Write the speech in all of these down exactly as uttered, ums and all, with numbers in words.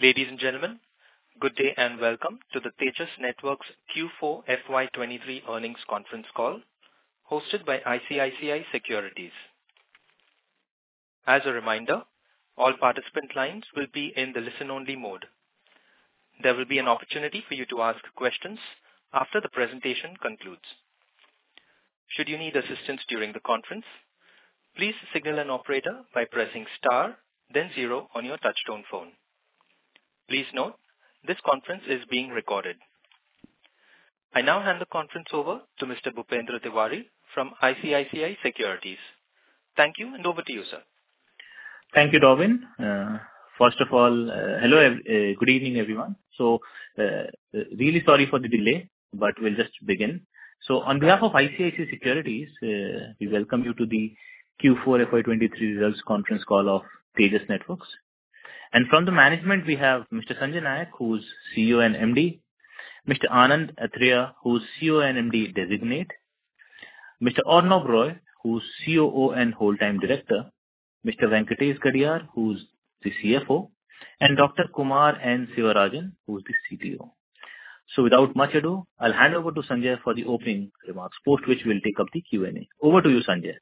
Ladies and gentlemen, good day and welcome to the Tejas Networks Q four F Y twenty-three earnings conference call hosted by I C I C I Securities. As a reminder, all participant lines will be in the listen-only mode. There will be an opportunity for you to ask questions after the presentation concludes. Should you need assistance during the conference, please signal an operator by pressing star, then zero on your touchtone phone. Please note, this conference is being recorded. I now hand the conference over to Mister Bhupendra Tiwari from I C I C I Securities. Thank you, and over to you, sir. Thank you, Robin. Uh, first of all, uh, hello, uh, good evening, everyone. So, uh, really sorry for the delay, but we'll just begin. So, on behalf of I C I C I Securities, uh, we welcome you to the Q four F Y twenty-three results conference call of Tejas Networks. And from the management, we have Mister Sanjay Nayak, who's C E O and M D, Mister Anand Athreya, who's C E O and M D designate, Mister Arnob Roy, who's C O O and whole-time director, Mister Venkatesh Kadiyar, who's the C F O, and Doctor Kumar N. Sivarajan, who's the C T O. So without much ado, I'll hand over to Sanjay for the opening remarks, post which we'll take up the Q and A. Over to you, Sanjay.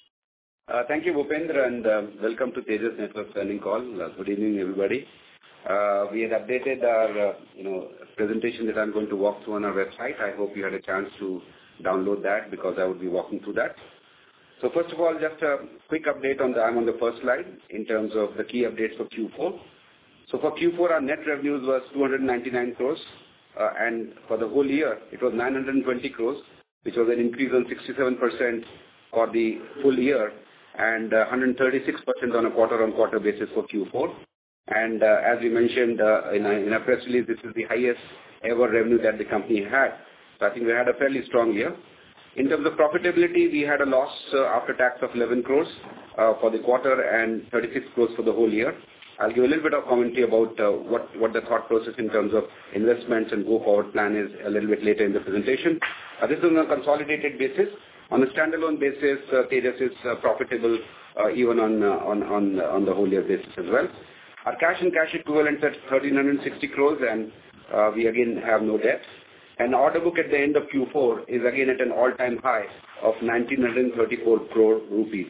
Uh, thank you, Bhupendra, and uh, welcome to Tejas Networks earnings call. Uh, good evening, everybody. Uh, we had updated our, uh, you know, presentation that I'm going to walk through on our website. I hope you had a chance to download that because I would be walking through that. So first of all, just a quick update on the, I'm on the first slide in terms of the key updates for Q four. So for Q four, our net revenues was two hundred ninety-nine crores, uh, and for the whole year, it was nine hundred twenty crores, which was an increase on sixty-seven percent for the full year, and uh, one hundred thirty-six percent on a quarter-on-quarter basis for Q four. And uh, as we mentioned uh, in, a, in a press release, this is the highest ever revenue that the company had. So I think we had a fairly strong year. In terms of profitability, we had a loss uh, after tax of eleven crores uh, for the quarter and thirty-six crores for the whole year. I'll give a little bit of commentary about uh, what, what the thought process in terms of investments and go-forward plan is a little bit later in the presentation. Uh, this is on a consolidated basis. On a standalone basis, uh, Tejas is uh, profitable uh, even on, uh, on, on, on the whole year basis as well. Our cash and cash equivalents at one thousand three hundred sixty crores, and uh, we again have no debt. And order book at the end of Q four is again at an all-time high of one thousand nine hundred thirty-four crore rupees.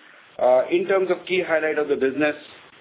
Uh, in terms of key highlight of the business,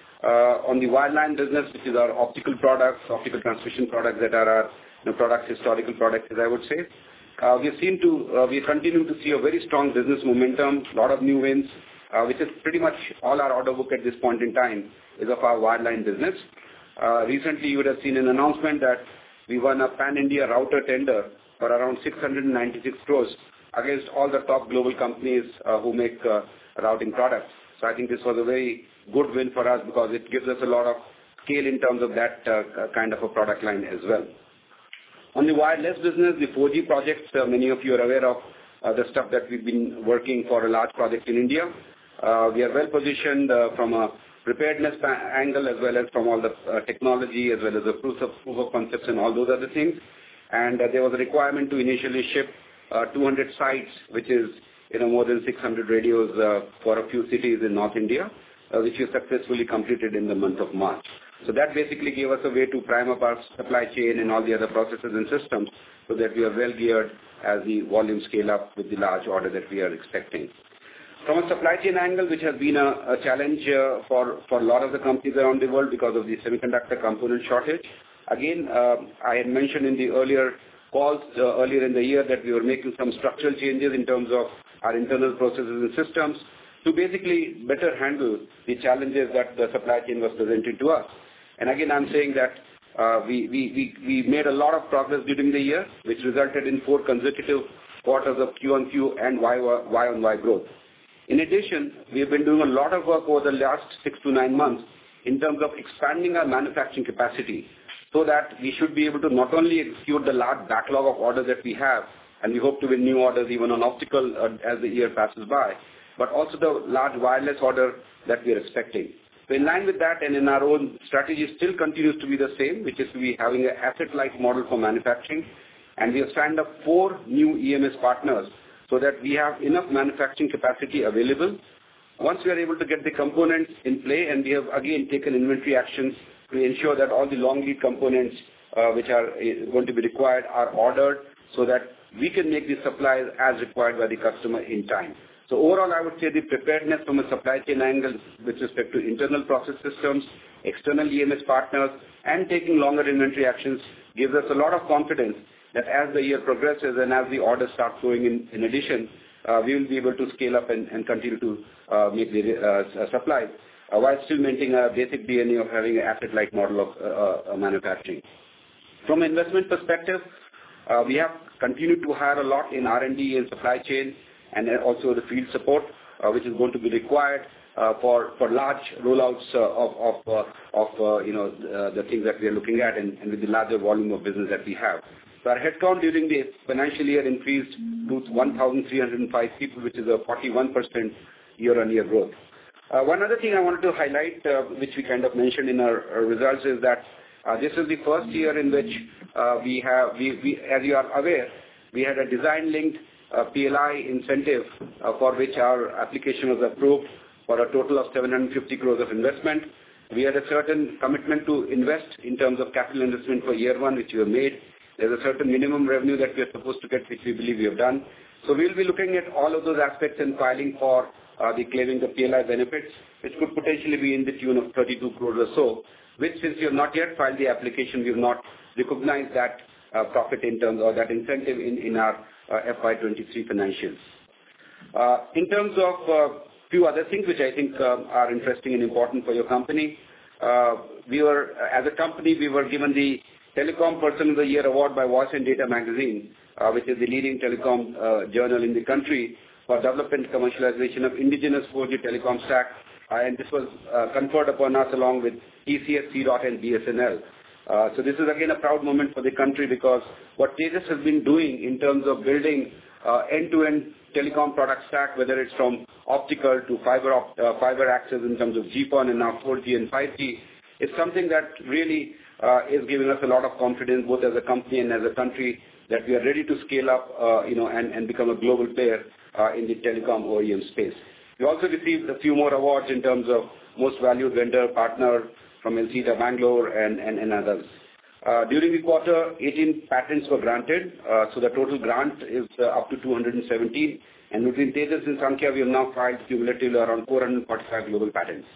uh, on the wireline business, which is our optical products, optical transmission products that are our you know, products, historical products, as I would say, Uh, we seem to, uh, we continue to see a very strong business momentum, a lot of new wins, uh, which is pretty much all our order book at this point in time is of our wireline business. Uh, recently, you would have seen an announcement that we won a pan-India router tender for around six hundred ninety-six crores against all the top global companies uh, who make uh, routing products. So I think this was a very good win for us because it gives us a lot of scale in terms of that uh, kind of a product line as well. On the wireless business, the four G projects, uh, many of you are aware of uh, the stuff that we've been working for a large project in India. Uh, we are well positioned uh, from a preparedness angle as well as from all the uh, technology as well as the proof of, proof of concepts and all those other things. And uh, there was a requirement to initially ship uh, two hundred sites, which is you know more than six hundred radios uh, for a few cities in North India, uh, which we successfully completed in the month of March. So that basically gave us a way to prime up our supply chain and all the other processes and systems so that we are well geared as the volume scale up with the large order that we are expecting. From a supply chain angle, which has been a, a challenge uh, for, for a lot of the companies around the world because of the semiconductor component shortage. Again, uh, I had mentioned in the earlier calls uh, earlier in the year that we were making some structural changes in terms of our internal processes and systems to basically better handle the challenges that the supply chain was presenting to us. And again, I'm saying that uh, we, we, we, we made a lot of progress during the year, which resulted in four consecutive quarters of Q on Q and Y, y on Y growth. In addition, we have been doing a lot of work over the last six to nine months in terms of expanding our manufacturing capacity so that we should be able to not only execute the large backlog of orders that we have, and we hope to win new orders even on optical uh, as the year passes by, but also the large wireless order that we are expecting. So in line with that and in our own strategy still continues to be the same, which is to be having an asset-light model for manufacturing. And we have signed up four new E M S partners so that we have enough manufacturing capacity available. Once we are able to get the components in play, and we have again taken inventory actions to ensure that all the long lead components uh, which are uh, going to be required are ordered so that we can make the supplies as required by the customer in time. So overall, I would say the preparedness from a supply chain angle with respect to internal process systems, external E M S partners, and taking longer inventory actions gives us a lot of confidence that as the year progresses and as the orders start flowing in, in addition, uh, we will be able to scale up and, and continue to uh, make the uh, supplies uh, while still maintaining a basic D N A of having an asset-like model of uh, uh, manufacturing. From an investment perspective, uh, we have continued to hire a lot in R and D and supply chain, and also the field support, uh, which is going to be required uh, for for large rollouts uh, of of, uh, of uh, you know uh, the things that we are looking at, and, and with the larger volume of business that we have. So our headcount during the financial year increased to one thousand three hundred five people, which is a forty-one percent year-on-year growth. Uh, one other thing I wanted to highlight, uh, which we kind of mentioned in our, our results, is that uh, this is the first year in which uh, we have, we, we, as you are aware, we had a design-linked uh, P L I incentive uh, for which our application was approved for a total of seven hundred fifty crores of investment. We had a certain commitment to invest in terms of capital investment for year one, which we have made. There's a certain minimum revenue that we are supposed to get, which we believe we have done. So we'll be looking at all of those aspects and filing for uh, the claiming the P L I benefits, which could potentially be in the tune of thirty-two crores or so, which since we have not yet filed the application, we have not recognized that uh, profit in terms or that incentive in, in our uh, F Y twenty-three financials. Uh, in terms of uh, few other things which I think uh, are interesting and important for your company, uh, we were, as a company, we were given the Telecom Person of the Year award by Voice and Data magazine, uh, which is the leading telecom uh, journal in the country, for development and commercialization of indigenous four G telecom stack, uh, and this was uh, conferred upon us along with T C S, C DOT and B S N L. Uh, so this is again a proud moment for the country, because what Tejas has been doing in terms of building uh, end-to-end telecom product stack, whether it's from optical to fiber op uh, fiber access in terms of G PON and now four G and five G, is something that really uh, is giving us a lot of confidence, both as a company and as a country, that we are ready to scale up, uh, you know, and, and become a global player uh, in the telecom O E M space. We also received a few more awards in terms of most valued vendor partner from L C D A Bangalore and, and, and others. Uh, during the quarter, eighteen patents were granted, uh, so the total grant is uh, up to two hundred seventeen, and between Tejas and Sankhya, we have now filed cumulatively around four hundred forty-five global patents.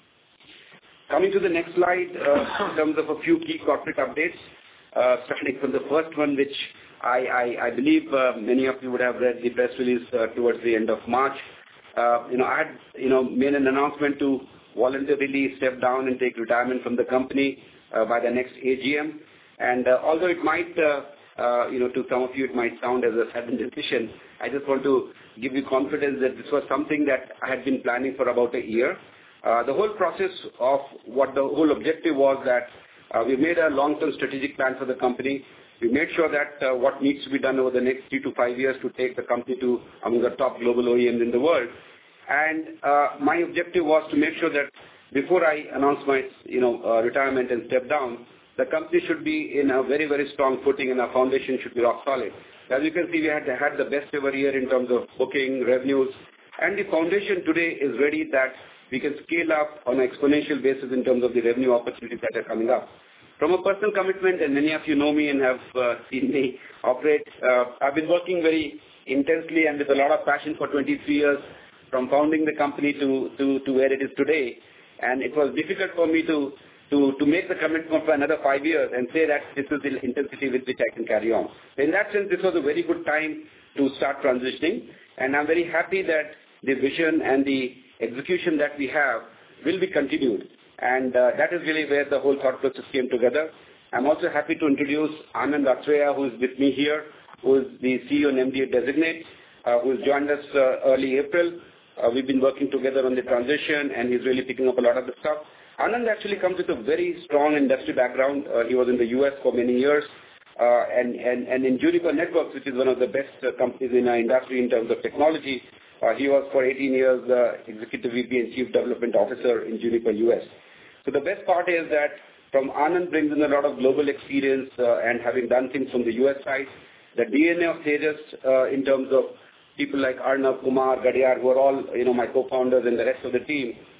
Coming to the next slide, uh, in terms of a few key corporate updates, uh, starting from the first one, which I, I, I believe uh, many of you would have read the press release uh, towards the end of March. Uh, you know, I had, you know, made an announcement to voluntarily step down and take retirement from the company uh, by the next A G M. And uh, although it might, uh, uh, you know, to some of you it might sound as a sudden decision, I just want to give you confidence that this was something that I had been planning for about a year. Uh, the whole process of what the whole objective was that uh, we made a long-term strategic plan for the company. We made sure that uh, what needs to be done over the next three to five years to take the company to among the top global O E Ms in the world. And uh, my objective was to make sure that before I announce my, you know, uh, retirement and step down, the company should be in a very, very strong footing and our foundation should be rock solid. As you can see, we had had the best ever year in terms of booking, revenues, and the foundation today is ready that we can scale up on an exponential basis in terms of the revenue opportunities that are coming up. From a personal commitment, and many of you know me and have uh, seen me operate, uh, I've been working very intensely and with a lot of passion for twenty-three years, from founding the company to, to, to where it is today. And it was difficult for me to, to, to make the commitment for another five years and say that this is the intensity with which I can carry on. So in that sense, this was a very good time to start transitioning. And I'm very happy that the vision and the execution that we have will be continued. And uh, that is really where the whole thought process came together. I'm also happy to introduce Anand Atreya, who is with me here, who is the C E O and M D designate, uh, who has joined us uh, early April. Uh, we've been working together on the transition, and he's really picking up a lot of the stuff. Anand actually comes with a very strong industry background. Uh, he was in the U S for many years, uh, and, and, and in Juniper Networks, which is one of the best uh, companies in our industry in terms of technology. Uh, he was for eighteen years uh, Executive V P and Chief Development Officer in Juniper U S. So the best part is that from Anand brings in a lot of global experience uh, and having done things from the U S side. The D N A of Tejas uh, in terms of people like Arnav, Kumar, Gadiyar, who are all, you know, my co-founders and the rest of the team,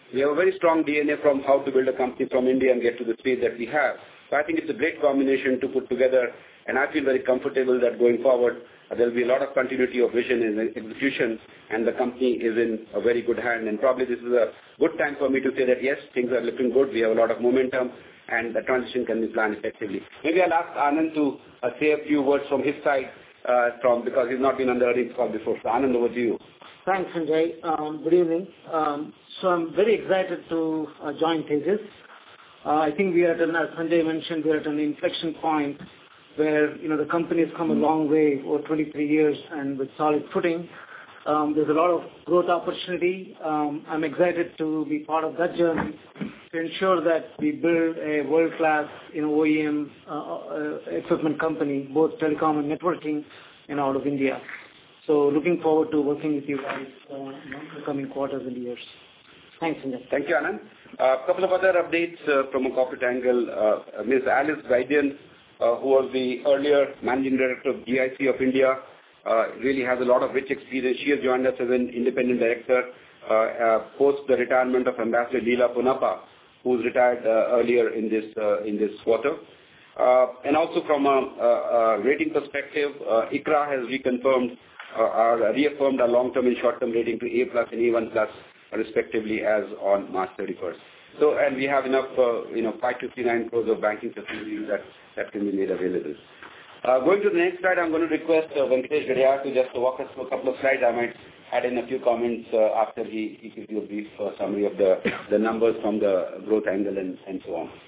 We have a very strong D N A from how to build a company from India and get to the speed that we have. So I think it's a great combination to put together, and I feel very comfortable that going forward, uh, there will be a lot of continuity of vision and execution, and the company is in a very good hand. And probably this is a good time for me to say that, yes, things are looking good. We have a lot of momentum, and the transition can be planned effectively. Maybe I'll ask Anand to uh, say a few words from his side, uh, from because he's not been on the earnings call before. So Anand, over to you. Thanks, Sanjay. Um, good evening. Um, so I'm very excited to uh, join Tejas. Uh, I think we are at an, as Sanjay mentioned, we are at an inflection point where, you know, the company has come a long way over twenty-three years and with solid footing. Um, there's a lot of growth opportunity. Um, I'm excited to be part of that journey to ensure that we build a world-class, you know, O E M uh, uh, equipment company, both telecom and networking, you know, out of India. So looking forward to working with you guys uh, in the coming quarters and years. Thanks, Sanjay. Thank you, Anand. A uh, couple of other updates uh, from a corporate angle. Uh, Miz Alice Gaidian, uh, who was the earlier Managing Director of G I C of India, uh, really has a lot of rich experience. She has joined us as an independent director uh, uh, post the retirement of Ambassador Leela Punappa, who's retired uh, earlier in this uh, in this quarter. Uh, and also from a, a, a rating perspective, uh, ICRA has reconfirmed uh, our reaffirmed our long-term and short-term rating to A plus and A one plus, respectively, as on March thirty-first. So, and we have enough, uh, you know, five hundred fifty-nine crores of banking facilities that, that can be made available. Uh, going to the next slide, I'm going to request uh, Venkatesh Gadiyar to just walk us through a couple of slides. I might add in a few comments uh, after he, he gives you a brief uh, summary of the, the numbers from the growth angle and, and so on.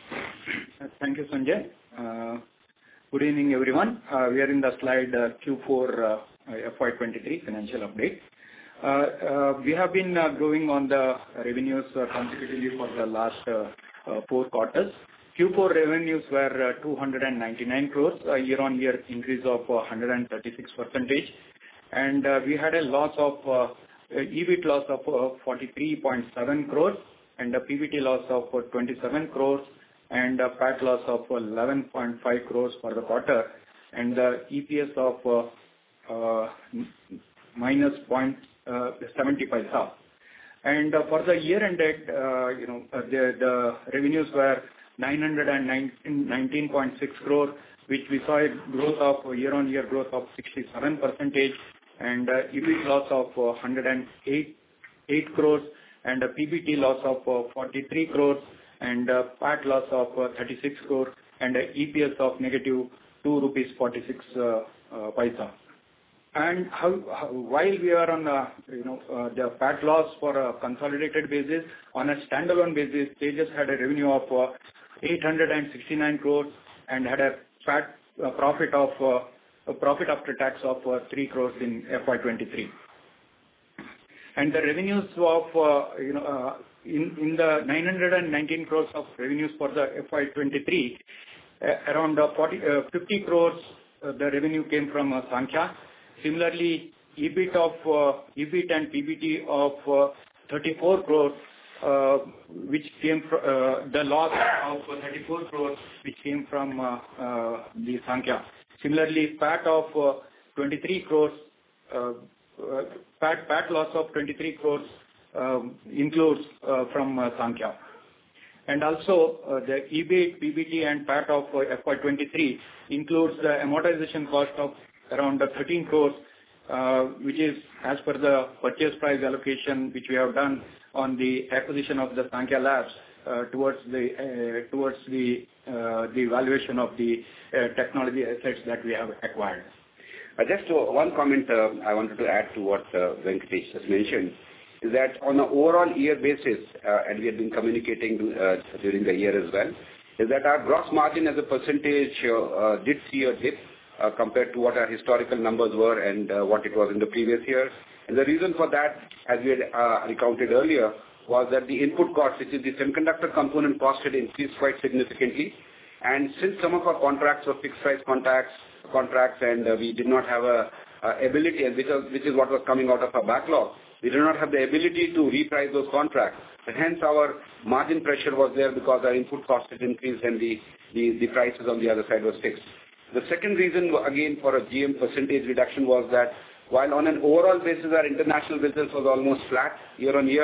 Thank you, Sanjay. Uh, good evening, everyone. Uh, we are in the slide uh, Q four uh, F Y twenty-three financial update. Uh, uh, we have been uh, growing on the revenues uh, consecutively for the last uh, uh, four quarters. Q four revenues were uh, two hundred ninety-nine crores, a year-on-year increase of uh, one hundred thirty-six percentage. And uh, we had a loss of uh, E B I T loss of uh, forty-three point seven crores and a P B T loss of uh, twenty-seven crores and a P A T loss of eleven point five crores for the quarter, and the E P S of uh, uh, minus zero point seven zero paisa. And uh, for the year ended, uh, you know, uh, the, the revenues were nine hundred nineteen point six crore, which we saw a growth of year-on-year growth of sixty-seven percentage, and uh, E B I T loss of uh, one hundred eight crores, and a P B T loss of uh, forty-three crores, and uh, P A T loss of uh, thirty-six crore, and uh, E P S of negative two rupees forty-six uh, uh, paisa. And how, how, while we are on uh, you know uh, the P A T loss for a consolidated basis, on a standalone basis, Tejas had a revenue of uh, eight hundred sixty-nine crores and had a P A T uh, profit of uh, a profit after tax of uh, three crores in F Y twenty-three. And the revenues of uh, you know uh, in in the nine hundred nineteen crores of revenues for the F Y twenty-three, uh, around uh, forty, uh, fifty crores uh, the revenue came from uh, Sankhya. Similarly, E B I T of uh, E B I T and P B T of uh, thirty-four crores, uh, which came from uh, the loss of thirty-four crores, which came from uh, uh, the Sankhya. Similarly, P A T of uh, twenty-three crores, uh, uh, P A T, P A T loss of twenty-three crores um, includes uh, from uh, Sankhya. And also, uh, the E B I T, P B T and P A T of uh, F Y twenty-three includes the amortization cost of around thirteen crores, uh, which is as per the purchase price allocation which we have done on the acquisition of the Sankhya Labs uh, towards the uh, towards the uh, the valuation of the uh, technology assets that we have acquired. Uh, just uh, one comment uh, I wanted to add to what uh, Venkatesh just mentioned is that on an overall year basis, uh, and we have been communicating uh, during the year as well, is that our gross margin as a percentage uh, uh, did see a dip Uh, compared to what our historical numbers were and uh, what it was in the previous year. And the reason for that, as we had uh, recounted earlier, was that the input cost, which is the semiconductor component cost, had increased quite significantly. And since some of our contracts were fixed price contracts, contracts and uh, we did not have a, a ability, and which, was, which is what was coming out of our backlog, we did not have the ability to reprice those contracts. And hence our margin pressure was there because our input cost had increased and the, the, the prices on the other side was fixed. The second reason, again, for a G M percentage reduction was that while on an overall basis our international business was almost flat year on year,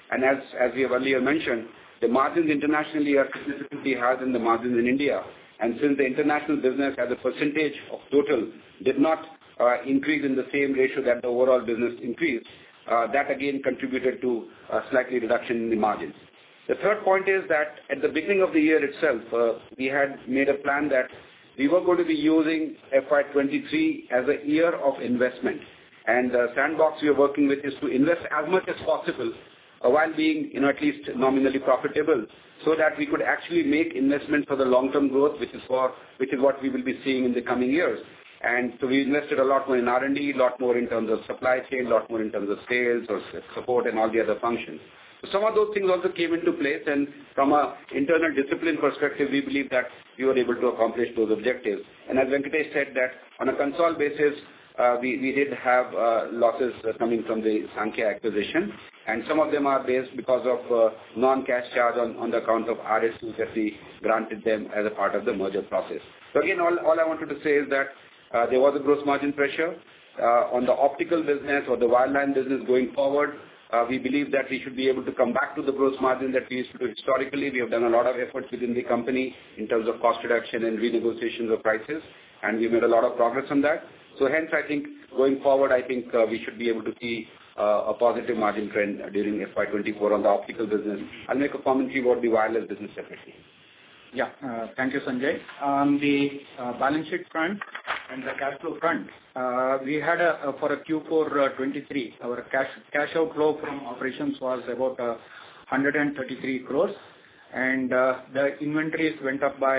And as, as we have earlier mentioned, the margins internationally are significantly higher than the margins in India. And since the international business as a percentage of total did not uh, increase in the same ratio that the overall business increased, uh, that again contributed to a slightly reduction in the margins. The third point is that at the beginning of the year itself, uh, we had made a plan that we were going to be using F Y twenty-three as a year of investment. And the sandbox we are working with is to invest as much as possible uh, while being, you know, at least nominally profitable, so that we could actually make investment for the long-term growth, which is for which is what we will be seeing in the coming years. And so we invested a lot more in R and D, a lot more in terms of supply chain, a lot more in terms of sales or support and all the other functions. So some of those things also came into place, and from an internal discipline perspective, we believe that we were able to accomplish those objectives. And as Venkatesh said, that on a consolidated basis, uh, we, we did have uh, losses uh, coming from the Sankhya acquisition, and some of them are based because of uh, non-cash charge on, on the account of R S Us that we granted them as a part of the merger process. So again, all, all I wanted to say is that uh, there was a gross margin pressure uh, on the optical business or the wireline business going forward. Uh, we believe that we should be able to come back to the gross margin that we used to do historically. We have done a lot of efforts within the company in terms of cost reduction and renegotiations of prices, and we made a lot of progress on that. So hence, I think going forward, I think uh, we should be able to see uh, a positive margin trend during F Y twenty-four on the optical business. I'll make a commentary about the wireless business separately. Yeah, uh, thank you, Sanjay. On the uh, balance sheet front and the cash flow front, uh, we had a, uh, for a Q four uh, twenty-three, our cash cash outflow from operations was about uh, one hundred thirty-three crores, and uh, the inventories went up by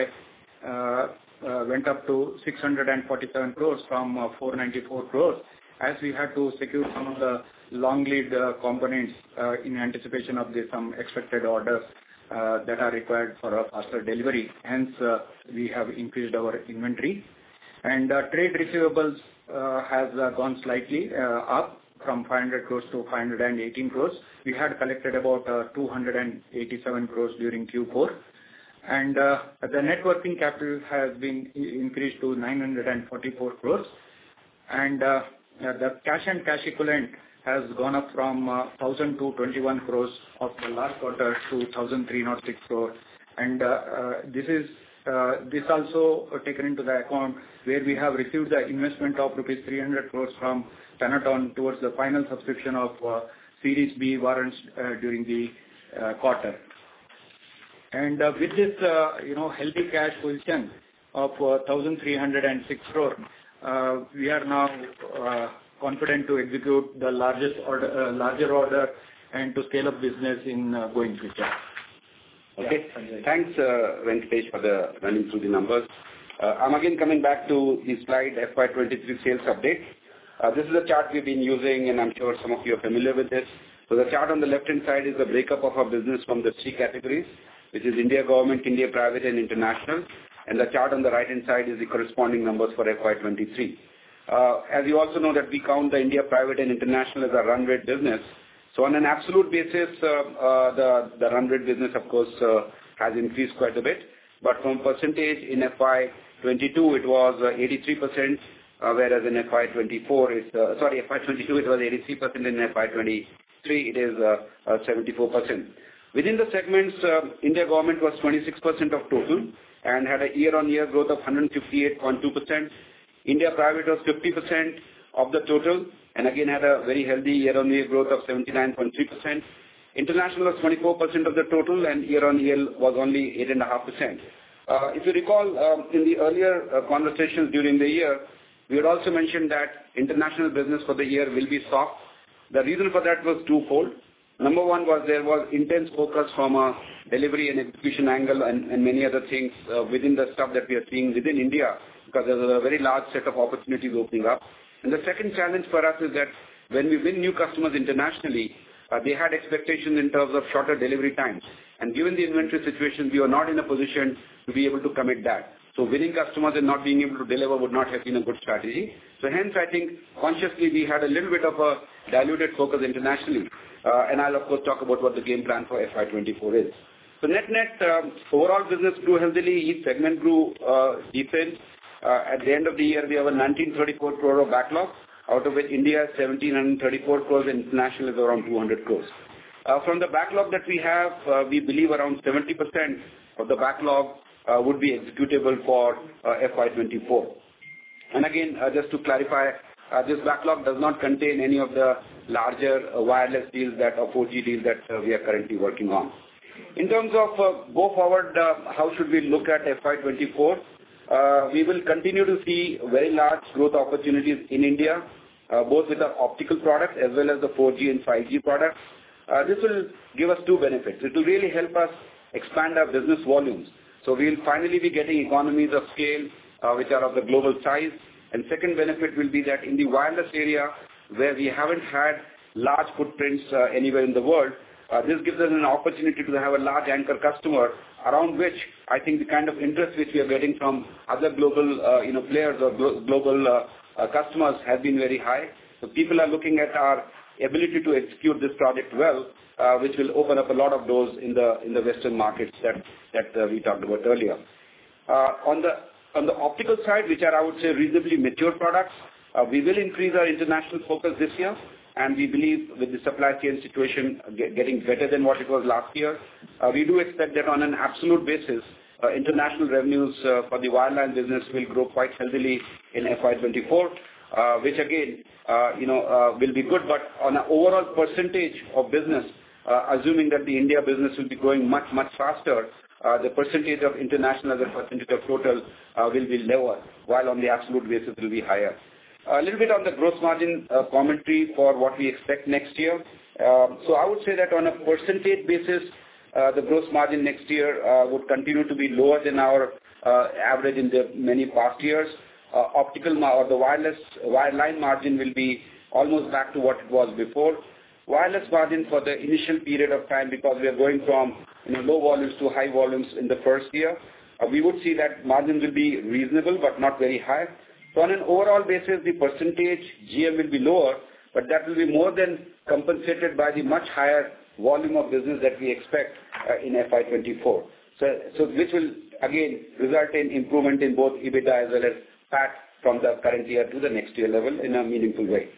uh, uh, went up to six hundred forty-seven crores from uh, four hundred ninety-four crores, as we had to secure some of the long lead uh, components uh, in anticipation of the some expected orders Uh, that are required for a faster delivery. Hence, uh, we have increased our inventory. And uh, trade receivables uh, has uh, gone slightly uh, up from five hundred crores to five hundred eighteen crores. We had collected about uh, two hundred eighty-seven crores during Q four. And uh, the net working capital has been increased to nine hundred forty-four crores. And uh, the cash and cash equivalent has gone up from uh, one thousand two hundred twenty-one crores of the last quarter to one thousand three hundred six crores. And uh, uh, this is uh, this also taken into the account where we have received the investment of rupees three hundred crores from Panaton towards the final subscription of uh, Series B warrants uh, during the uh, quarter. And uh, with this, uh, you know, healthy cash position of uh, one thousand three hundred six crores, uh, we are now uh, confident to execute the largest order, uh, larger order and to scale up business in uh, going future. Okay. Yeah. Thanks, uh, Venkatesh, for the running through the numbers. Uh, I'm again coming back to the slide F Y twenty-three sales update. Uh, this is a chart we've been using, and I'm sure some of you are familiar with this. So the chart on the left-hand side is the breakup of our business from the three categories, which is India government, India private, and international. And the chart on the right-hand side is the corresponding numbers for F Y twenty-three. Uh, as you also know that we count the India private and international as a run rate business. So on an absolute basis, uh, uh, the, the run rate business, of course, uh, has increased quite a bit. But from percentage in F Y twenty-two, it was uh, eighty-three percent, uh, whereas in F Y twenty-four, it's, uh, sorry, F Y twenty-two, it was eighty-three percent, in F Y twenty-three, it is uh, uh, seventy-four percent. Within the segments, uh, India government was twenty-six percent of total and had a year-on-year growth of one hundred fifty-eight point two percent. India private was fifty percent of the total and again had a very healthy year-on-year growth of seventy-nine point three percent. International was twenty-four percent of the total and year-on-year was only eight point five percent. Uh, if you recall, um, in the earlier uh, conversations during the year, we had also mentioned that international business for the year will be soft. The reason for that was twofold. Number one was there was intense focus from a delivery and execution angle and, and many other things uh, within the stuff that we are seeing within India, because there's a very large set of opportunities opening up. And the second challenge for us is that when we win new customers internationally, uh, they had expectations in terms of shorter delivery times. And given the inventory situation, we were not in a position to be able to commit that. So winning customers and not being able to deliver would not have been a good strategy. So hence, I think consciously we had a little bit of a diluted focus internationally. Uh, and I'll of course talk about what the game plan for F Y twenty-four is. So net-net, um, overall business grew healthily. Each segment grew uh, decent. Uh, at the end of the year, we have a nineteen thirty-four crore of backlog, out of which India is one thousand seven hundred thirty-four crores and international is around two hundred crores. Uh, from the backlog that we have, uh, we believe around seventy percent of the backlog uh, would be executable for uh, F Y twenty-four. And again, uh, just to clarify, uh, this backlog does not contain any of the larger uh, wireless deals that or four G deals that uh, we are currently working on. In terms of uh, go forward, uh, how should we look at F Y twenty-four? Uh, we will continue to see very large growth opportunities in India, uh, both with our optical products as well as the four G and five G products. Uh, this will give us two benefits. It will really help us expand our business volumes. So we will finally be getting economies of scale, uh, which are of the global size. And second benefit will be that in the wireless area, where we haven't had large footprints uh, anywhere in the world, uh, this gives us an opportunity to have a large anchor customer around which I think the kind of interest which we are getting from other global uh, you know, players or glo global uh, uh, customers has been very high. So people are looking at our ability to execute this project well, uh, which will open up a lot of doors in the in the Western markets that that uh, we talked about earlier. Uh, on the on the optical side, which are I would say reasonably mature products, uh, we will increase our international focus this year, and we believe with the supply chain situation get, getting better than what it was last year, uh, we do expect that on an absolute basis, uh, international revenues uh, for the wireline business will grow quite healthily in F Y twenty-four. Uh, which again, uh, you know, uh, will be good, but on an overall percentage of business, uh, assuming that the India business will be growing much, much faster, uh, the percentage of international as a percentage of total uh, will be lower, while on the absolute basis it will be higher. A little bit on the gross margin uh, commentary for what we expect next year. Uh, so I would say that on a percentage basis, uh, the gross margin next year uh, would continue to be lower than our uh, average in the many past years. Uh, optical or the wireless wireline margin will be almost back to what it was before. Wireless margin for the initial period of time, because we are going from you know, low volumes to high volumes in the first year, uh, we would see that margin will be reasonable but not very high. So on an overall basis, the percentage G M will be lower, but that will be more than compensated by the much higher volume of business that we expect uh, in F Y twenty-four. So, so which will again result in improvement in both EBITDA as well as P A T from the current year to the next year level in a meaningful way.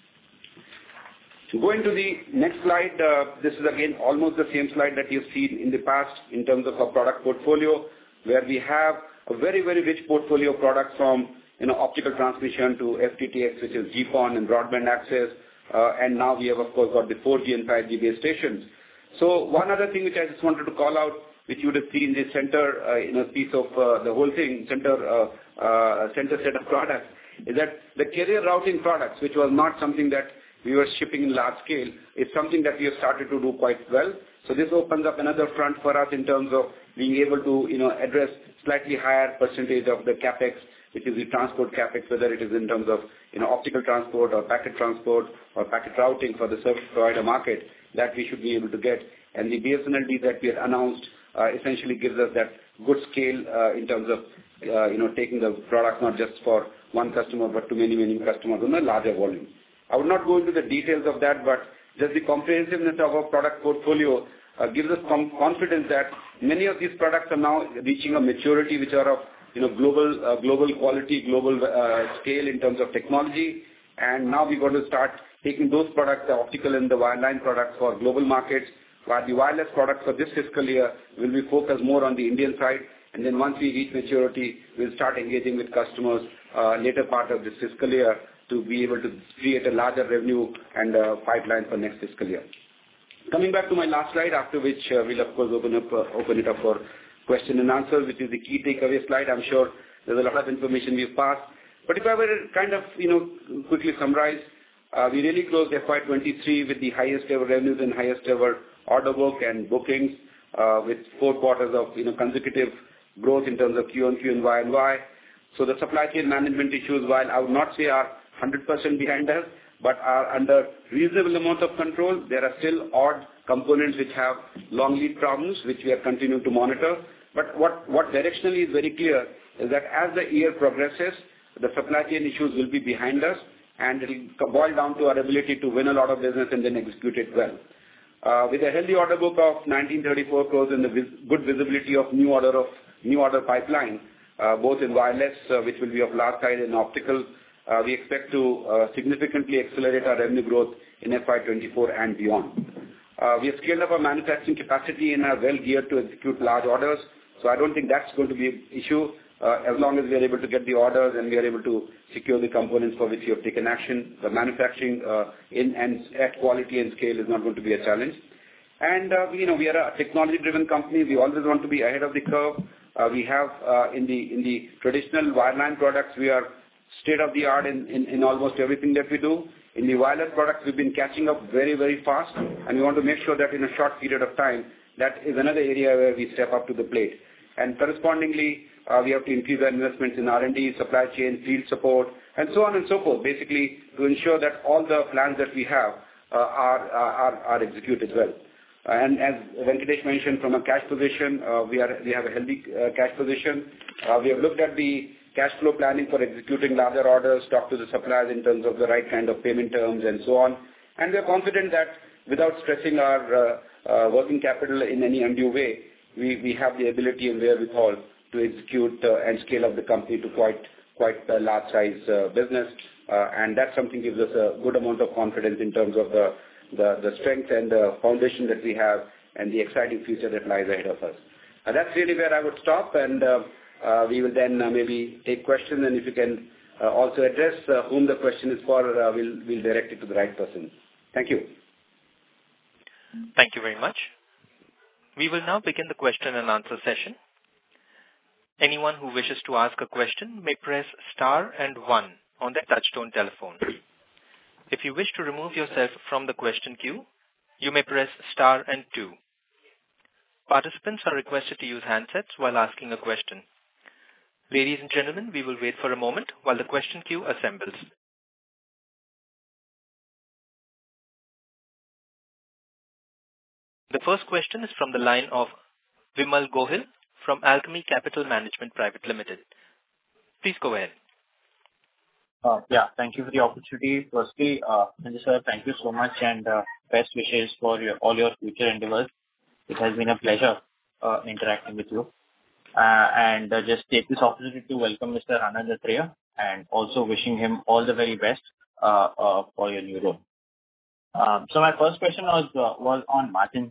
Going to the next slide, uh, this is again almost the same slide that you've seen in the past in terms of our product portfolio, where we have a very, very rich portfolio of products from you know, optical transmission to F T T X, which is G PON and broadband access, uh, and now we have of course got the four G and five G base stations. So one other thing which I just wanted to call out, which you would have seen the center, uh, you know, piece of uh, the whole thing, center, uh, uh, center set of products, is that the carrier routing products, which was not something that we were shipping in large scale, is something that we have started to do quite well. So this opens up another front for us in terms of being able to, you know, address slightly higher percentage of the capex, which is the transport capex, whether it is in terms of, you know, optical transport or packet transport or packet routing for the service provider market, that we should be able to get. And the B S N L D that we had announced uh, essentially gives us that good scale uh, in terms of, uh, you know, taking the product not just for one customer, but to many, many customers on a larger volume. I would not go into the details of that, but just the comprehensiveness of our product portfolio uh, gives us com confidence that many of these products are now reaching a maturity which are of, you know, global, uh, global quality, global uh, scale in terms of technology. And now we're going to start taking those products, the optical and the wireline products for global markets, while the wireless products for this fiscal year will be focused more on the Indian side. And then once we reach maturity, we'll start engaging with customers uh, later part of this fiscal year to be able to create a larger revenue and uh, pipeline for next fiscal year. Coming back to my last slide, after which uh, we'll of course open up uh, open it up for question and answer, which is the key takeaway slide. I'm sure there's a lot of information we've passed, but if I were to kind of you know quickly summarize, uh, we really closed F Y twenty-three with the highest ever revenues and highest ever order book and bookings, uh, with four quarters of you know consecutive growth in terms of Q on Q and Y and Y. So the supply chain management issues, while I would not say are one hundred percent behind us, but are under reasonable amount of control, there are still odd components which have long lead problems, which we are continuing to monitor. But what, what directionally is very clear is that as the year progresses, the supply chain issues will be behind us, and it will boil down to our ability to win a lot of business and then execute it well. Uh, with a healthy order book of nineteen thirty-four crores and the vis good visibility of new order of new order pipeline, uh, both in wireless, uh, which will be of large size, and optical, uh, we expect to uh, significantly accelerate our revenue growth in F Y twenty-four and beyond. Uh, we have scaled up our manufacturing capacity and are well geared to execute large orders. So I don't think that's going to be an issue uh, as long as we are able to get the orders and we are able to secure the components for which we have taken action. The manufacturing uh, in and at quality and scale is not going to be a challenge. And, uh, you know, we are a technology-driven company. We always want to be ahead of the curve. Uh, we have uh, in the in the traditional wireline products, we are state-of-the-art in, in, in almost everything that we do. In the wireless products, we've been catching up very, very fast, and we want to make sure that in a short period of time, that is another area where we step up to the plate. And correspondingly, uh, we have to increase our investments in R and D, supply chain, field support, and so on and so forth, basically to ensure that all the plans that we have uh, are, are, are executed well. And as Venkatesh mentioned, from a cash position, uh, we are we have a healthy uh, cash position. Uh, we have looked at the cash flow planning for executing larger orders, talked to the suppliers in terms of the right kind of payment terms and so on. And we are confident that without stressing our uh, uh, working capital in any undue way, we, we have the ability and wherewithal to execute uh, and scale up the company to quite quite a large size uh, business. Uh, and that something gives us a good amount of confidence in terms of the The, the strength and the foundation that we have and the exciting future that lies ahead of us. Uh, that's really where I would stop, and uh, uh, we will then uh, maybe take questions, and if you can uh, also address uh, whom the question is for, uh, we'll, we'll direct it to the right person. Thank you. Thank you very much. We will now begin the question and answer session. Anyone who wishes to ask a question may press star and one on their touchtone telephone. If you wish to remove yourself from the question queue, you may press star and two. Participants are requested to use handsets while asking a question. Ladies and gentlemen, we will wait for a moment while the question queue assembles. The first question is from the line of Vimal Gohil from Alchemy Capital Management Private Limited. Please go ahead. Uh, yeah, thank you for the opportunity. Firstly, uh, Sanjay sir, thank you so much and uh, best wishes for your, all your future endeavors. It has been a pleasure uh, interacting with you. Uh, and uh, just take this opportunity to welcome Mister Anand Athreya and also wishing him all the very best uh, uh, for your new role. Um, so my first question was uh, was on margin.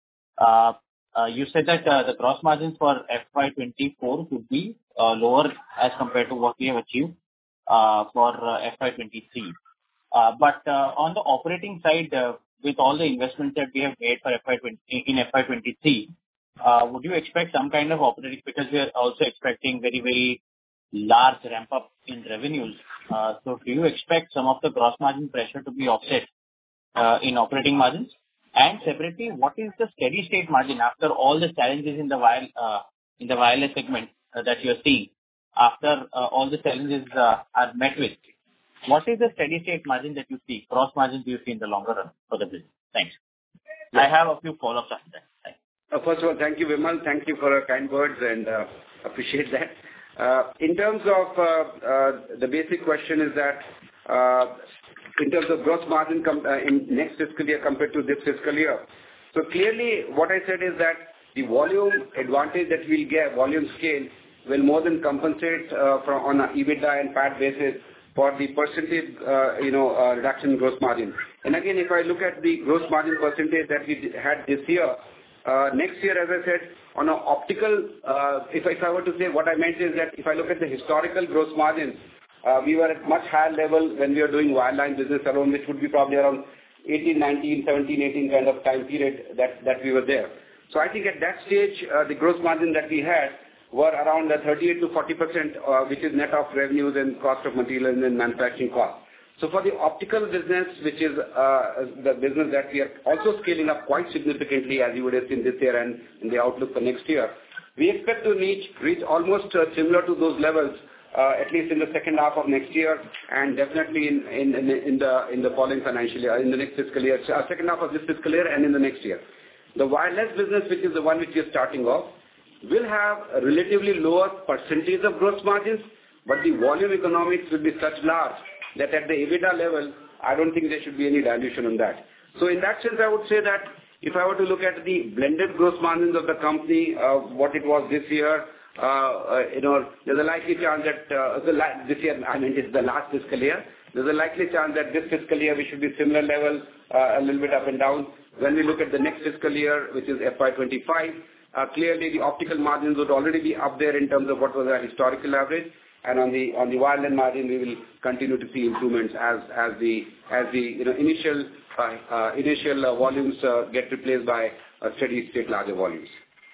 Uh, uh, you said that uh, the gross margins for F Y twenty-four would be uh, lower as compared to what we have achieved Uh, for uh, F Y twenty-three. Uh, but uh, on the operating side, uh, with all the investments that we have made for F Y twenty in F Y twenty-three, uh, would you expect some kind of operating, because we are also expecting very, very large ramp up in revenues. Uh, so do you expect some of the gross margin pressure to be offset uh, in operating margins? And separately, what is the steady state margin after all the challenges in the wire, uh, in the wireless segment uh, that you are seeing? After uh, all the challenges uh, are met with, what is the steady state margin that you see, gross margin do you see in the longer run for the business? Thanks. Yeah. I have a few follow-ups after that. Thanks. Uh, first of all, thank you, Vimal. Thank you for your kind words and uh, appreciate that. Uh, in terms of uh, uh, the basic question is that uh, in terms of gross margin com- uh, in next fiscal year compared to this fiscal year. So clearly what I said is that the volume advantage that we'll get, volume scale, will more than compensate uh, from on an EBITDA and P A T basis for the percentage, uh, you know, uh, reduction in gross margin. And again, if I look at the gross margin percentage that we had this year, uh, next year, as I said, on an optical, uh, if, if I were to say what I meant is that if I look at the historical gross margins, uh, we were at much higher level when we were doing wireline business alone, which would be probably around eighteen, nineteen, seventeen, eighteen kind of time period that, that we were there. So I think at that stage, uh, the gross margin that we had were around thirty-eight to forty percent, uh, which is net of revenues and cost of material and then manufacturing costs. So for the optical business, which is uh, the business that we are also scaling up quite significantly, as you would have seen this year and in the outlook for next year, we expect to reach, reach almost uh, similar to those levels, uh, at least in the second half of next year, and definitely in, in, in, in the in the following financial year, in the next fiscal year, uh, second half of this fiscal year and in the next year. The wireless business, which is the one which is starting off, will have a relatively lower percentage of gross margins, but the volume economics will be such large that at the EBITDA level, I don't think there should be any dilution on that. So in that sense, I would say that if I were to look at the blended gross margins of the company, uh, what it was this year, uh, you know, there's a likely chance that uh, the la- this year, I mean, it's the last fiscal year. There's a likely chance that this fiscal year we should be similar level, uh, a little bit up and down. When we look at the next fiscal year, which is F Y twenty-five, uh, clearly the optical margins would already be up there in terms of what was our historical average. And on the on the wireline margin, we will continue to see improvements as as the as the you know initial uh, uh, initial uh, volumes uh, get replaced by uh, steady state larger volumes.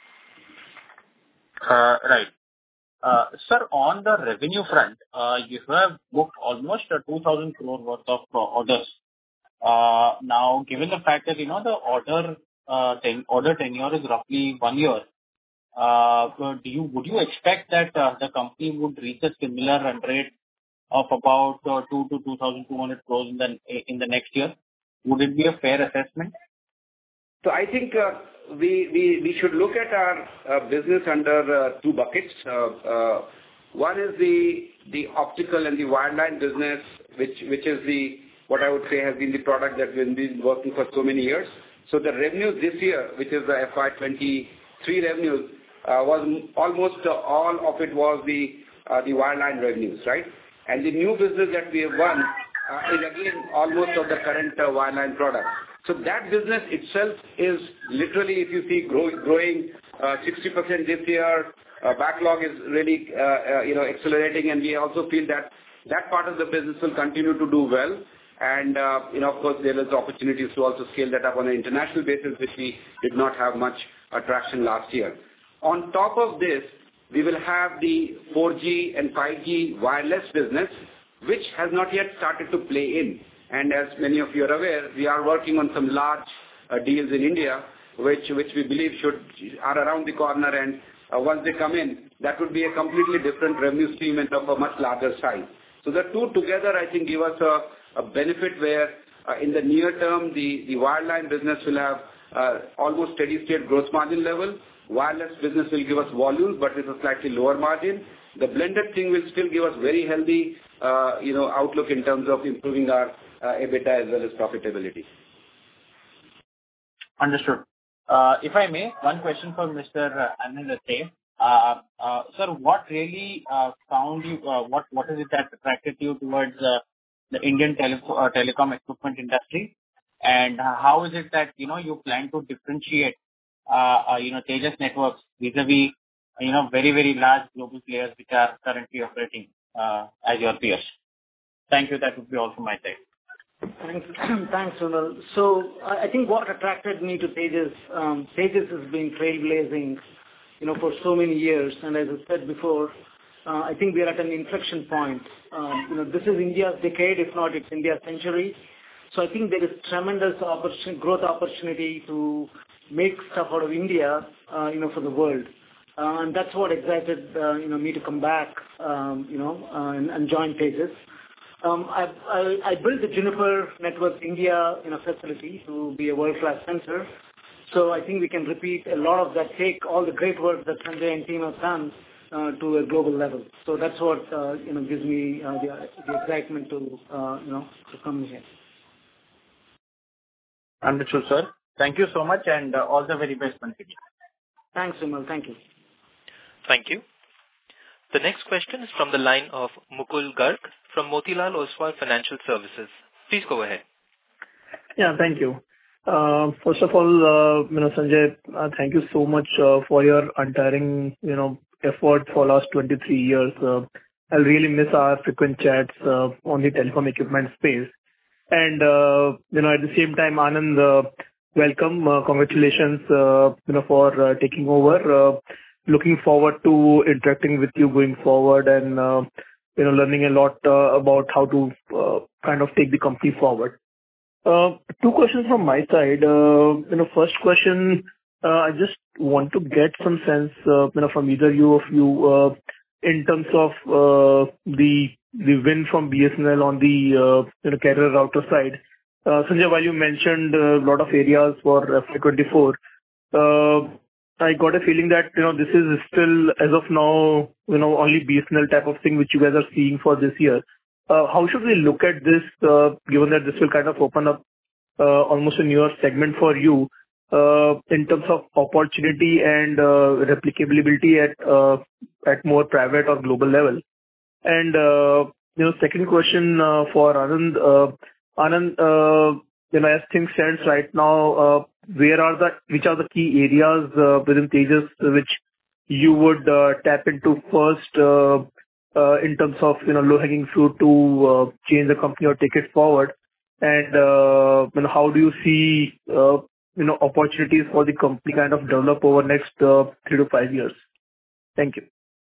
Uh, right. Uh, Sir, on the revenue front, uh, you have booked almost uh, two thousand crore worth of uh, orders. Uh, Now, given the fact that, you know, the order uh, ten- order tenure is roughly one year, uh, so do you would you expect that uh, the company would reach a similar run rate of about uh, two to two thousand two hundred crores in the in the next year? Would it be a fair assessment? So I think uh, we, we we should look at our uh, business under uh, two buckets. Uh, uh, one is the the optical and the wireline business, which which is the what I would say has been the product that we've been working for so many years. So the revenues this year, which is the F Y twenty-three revenues, uh, was almost uh, all of it was the uh, the wireline revenues, right? And the new business that we have won uh, is again almost of the current uh, wireline product. So that business itself is literally, if you see, grow, growing uh, sixty percent this year. Uh, backlog is really, uh, uh, you know, accelerating, and we also feel that that part of the business will continue to do well. And, uh, you know, of course, there is opportunities to also scale that up on an international basis, which we did not have much attraction last year. On top of this, we will have the four G and five G wireless business, which has not yet started to play in. And as many of you are aware, we are working on some large uh, deals in India, which which we believe should are around the corner. And uh, once they come in, that would be a completely different revenue stream and of a much larger size. So the two together, I think, give us a, a benefit where uh, in the near term, the, the wireline business will have uh, almost steady state gross margin level. Wireless business will give us volumes, but with a slightly lower margin. The blended thing will still give us very healthy, uh, you know, outlook in terms of improving our uh, EBITDA as well as profitability. Understood. Uh, If I may, one question for Mister Anand Athre. Uh, uh, Sir, what really uh, found you, uh, what what is it that attracted you towards uh, the Indian tele- uh, telecom equipment industry? And uh, how is it that, you know, you plan to differentiate, uh, uh, you know, Tejas Networks vis-a-vis, you know, very, very large global players which are currently operating uh, as your peers? Thank you. That would be all from my side. Thanks, thanks, Sunil. So I I think what attracted me to Tejas, um, Tejas has been trailblazing, you know, for so many years. And as I said before, uh, I think we are at an inflection point. Um, you know, this is India's decade, if not it's India's century. So I think there is tremendous opportunity, growth opportunity to make stuff out of India, uh, you know, for the world. Uh, and that's what excited, uh, you know, me to come back, um, you know, uh, and, and join Tejas. Um, I, I, I built the Juniper Networks India, you know, facility to be a world-class center. So I think we can repeat a lot of that, take all the great work that Sanjay and team have done uh, to a global level. So that's what, uh, you know, gives me uh, the, the excitement to, uh, you know, to come here. Understood, sir. Thank you so much, and uh, all the very best once again. Thanks, Sumal. Thank you. Thank you. The next question is from the line of Mukul Garg from Motilal Oswal Financial Services. Please go ahead. Yeah, thank you. Uh, first of all, uh, you know, Sanjay, uh, thank you so much uh, for your untiring, you know, effort for last twenty-three years. Uh, I'll really miss our frequent chats uh, on the telecom equipment space. And, uh, you know, at the same time, Anand, uh, welcome. Uh, congratulations, uh, you know, for uh, taking over. Uh, looking forward to interacting with you going forward and, uh, you know, learning a lot uh, about how to uh, kind of take the company forward. Uh, two questions from my side. Uh, you know, first question, uh, I just want to get some sense, uh, you know, from either you of you, uh, in terms of uh, the the win from B S N L on the uh, you know carrier router side. Uh, Sanjay, while you mentioned a lot of areas for F Y twenty-four, uh, I got a feeling that you know this is still as of now you know only B S N L type of thing which you guys are seeing for this year. Uh, how should we look at this, uh, given that this will kind of open up uh, almost a newer segment for you? uh, in terms of opportunity and uh, replicability at uh, at more private or global level? And uh, you know, second question uh, for Anand. Uh, Anand, uh, you know, as things stand right now, uh, where are the which are the key areas uh, within Tejas which you would uh, tap into first uh, uh, in terms of, you know, low-hanging fruit to uh, change the company or take it forward? And uh, you know, how do you see uh, you know opportunities for the company kind of develop over next uh, three to five years? Thank you.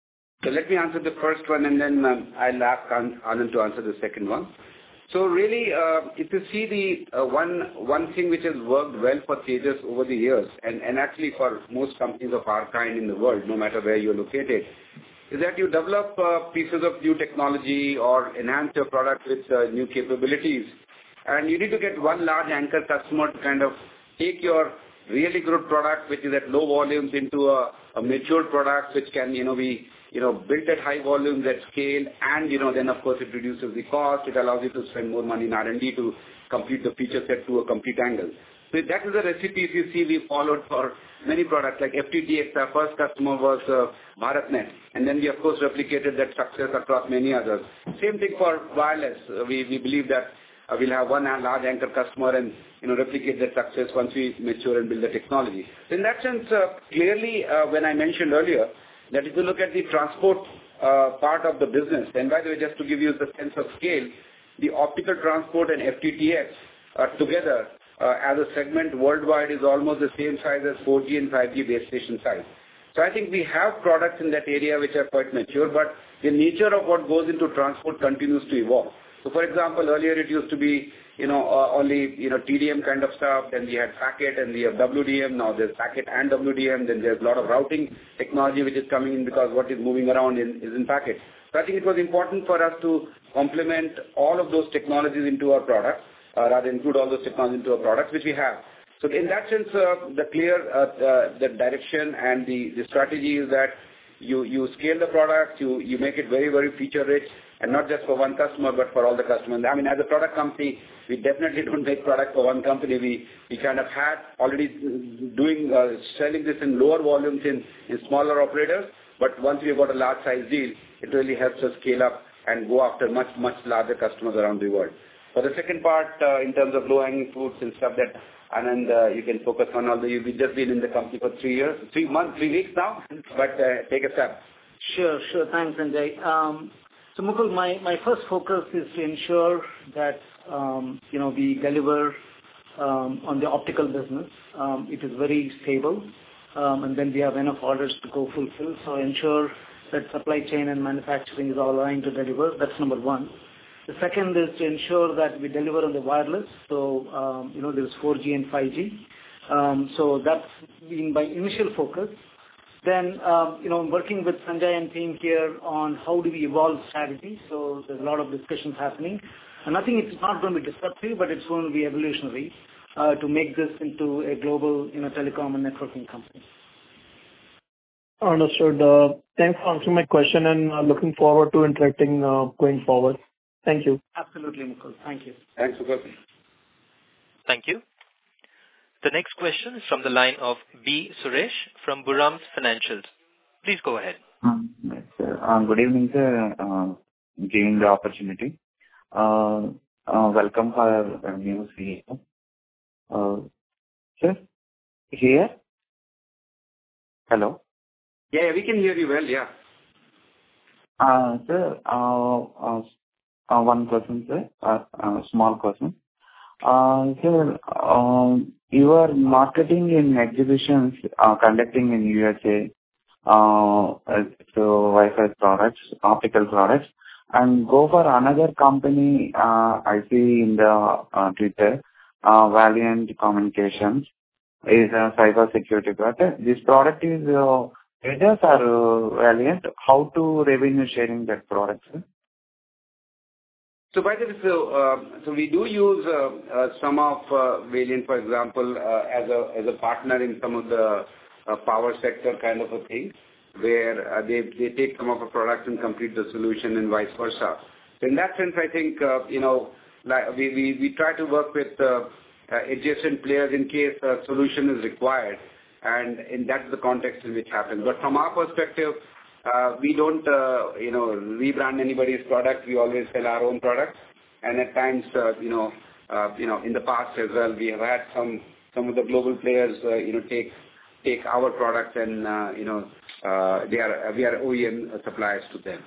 So let me answer the first one, and then um, I'll ask Anand to answer the second one. So really, uh, if you see the uh, one one thing which has worked well for Tejas over the years, and, and actually for most companies of our kind in the world, no matter where you're located, is that you develop uh, pieces of new technology or enhance your product with uh, new capabilities, and you need to get one large anchor customer to kind of take your really good product, which is at low volumes, into a, a mature product which can, you know, be you know, built at high volumes at scale, and, you know, then of course it reduces the cost. It allows you to spend more money in R and D to complete the feature set to a complete angle. So that is the recipe, if you see, we followed for many products like F T T X. Our first customer was uh, BharatNet, and then we of course replicated that success across many others. Same thing for wireless. Uh, we, we believe that uh, we'll have one large anchor customer and, you know, replicate that success once we mature and build the technology. So in that sense, uh, clearly, uh, when I mentioned earlier, that if you look at the transport uh, part of the business, and by the way, just to give you the sense of scale, the optical transport and F T T X uh, together uh, as a segment worldwide is almost the same size as four G and five G base station size. So I think we have products in that area which are quite mature, but the nature of what goes into transport continues to evolve. So for example, earlier it used to be, you know, uh, only, you know, T D M kind of stuff, then we had packet and we have W D M, now there's packet and W D M, then there's a lot of routing technology which is coming in because what is moving around in, is in packet. So I think it was important for us to complement all of those technologies into our products, uh, rather include all those technologies into our products, which we have. So in that sense, uh, the clear uh, uh, the direction and the, the strategy is that you, you scale the product, you, you make it very, very feature rich, and not just for one customer, but for all the customers. I mean, as a product company, we definitely don't make product for one company. We, we kind of had already doing, uh, selling this in lower volumes in, in smaller operators, but once we've got a large size deal, it really helps us scale up and go after much, much larger customers around the world. For the second part, uh, in terms of low-hanging fruits and stuff that, Anand, uh, you can focus on, although you've just been in the company for three years, three months, three weeks now, but uh, take a step. Sure, sure. Thanks, Sanjay. Um, So, Mukul, my, my first focus is to ensure that, um, you know, we deliver um, on the optical business. Um, it is very stable, um, and then we have enough orders to go fulfill. So ensure that supply chain and manufacturing is all aligned to deliver. That's number one. The second is to ensure that we deliver on the wireless. So, um, you know, there's four G and five G. Um, so that's been my initial focus. Then, um, you know, working with Sanjay and team here on how do we evolve strategy. So there's a lot of discussions happening. And I think it's not going to be disruptive, but it's going to be evolutionary uh, to make this into a global, you know, telecom and networking company. Understood. Uh, thanks for answering my question, and uh, looking forward to interacting uh, going forward. Thank you. Absolutely, Mukul. Thank you. Thanks, Mukul. Thank you. The next question is from the line of B. Suresh from Burams Financials. Please go ahead. Um, yes, sir. Uh, good evening, sir. Uh, giving the opportunity. Uh, uh, welcome for our new C E O. Uh, sir, here? Hello? Yeah, we can hear you well, yeah. Uh, sir, uh, uh, uh, one question, sir. Uh, uh, small question. Uh, sir, um, you are marketing in exhibitions, uh, conducting in U S A, uh, so Wi-Fi products, optical products, and go for another company, uh, I see in the uh, Twitter, uh, Valiant Communications, is a cyber security product. This product is uh, Tejas or uh, Valiant. How to revenue sharing that product, sir? So by the way, so, uh, so we do use uh, uh, some of uh, Valiant, for example, uh, as a as a partner in some of the uh, power sector kind of a thing, where uh, they they take some of our products and complete the solution and vice versa. So in that sense, I think uh, you know, like we, we we try to work with uh, uh, adjacent players in case a solution is required. And in that's the context in which happens. But from our perspective, uh, we don't, uh, you know, rebrand anybody's product. We always sell our own products. And at times, uh, you know, uh, you know, in the past as well, we have had some some of the global players, uh, you know, take take our products and uh, you know, uh, they are we are O E M suppliers to them.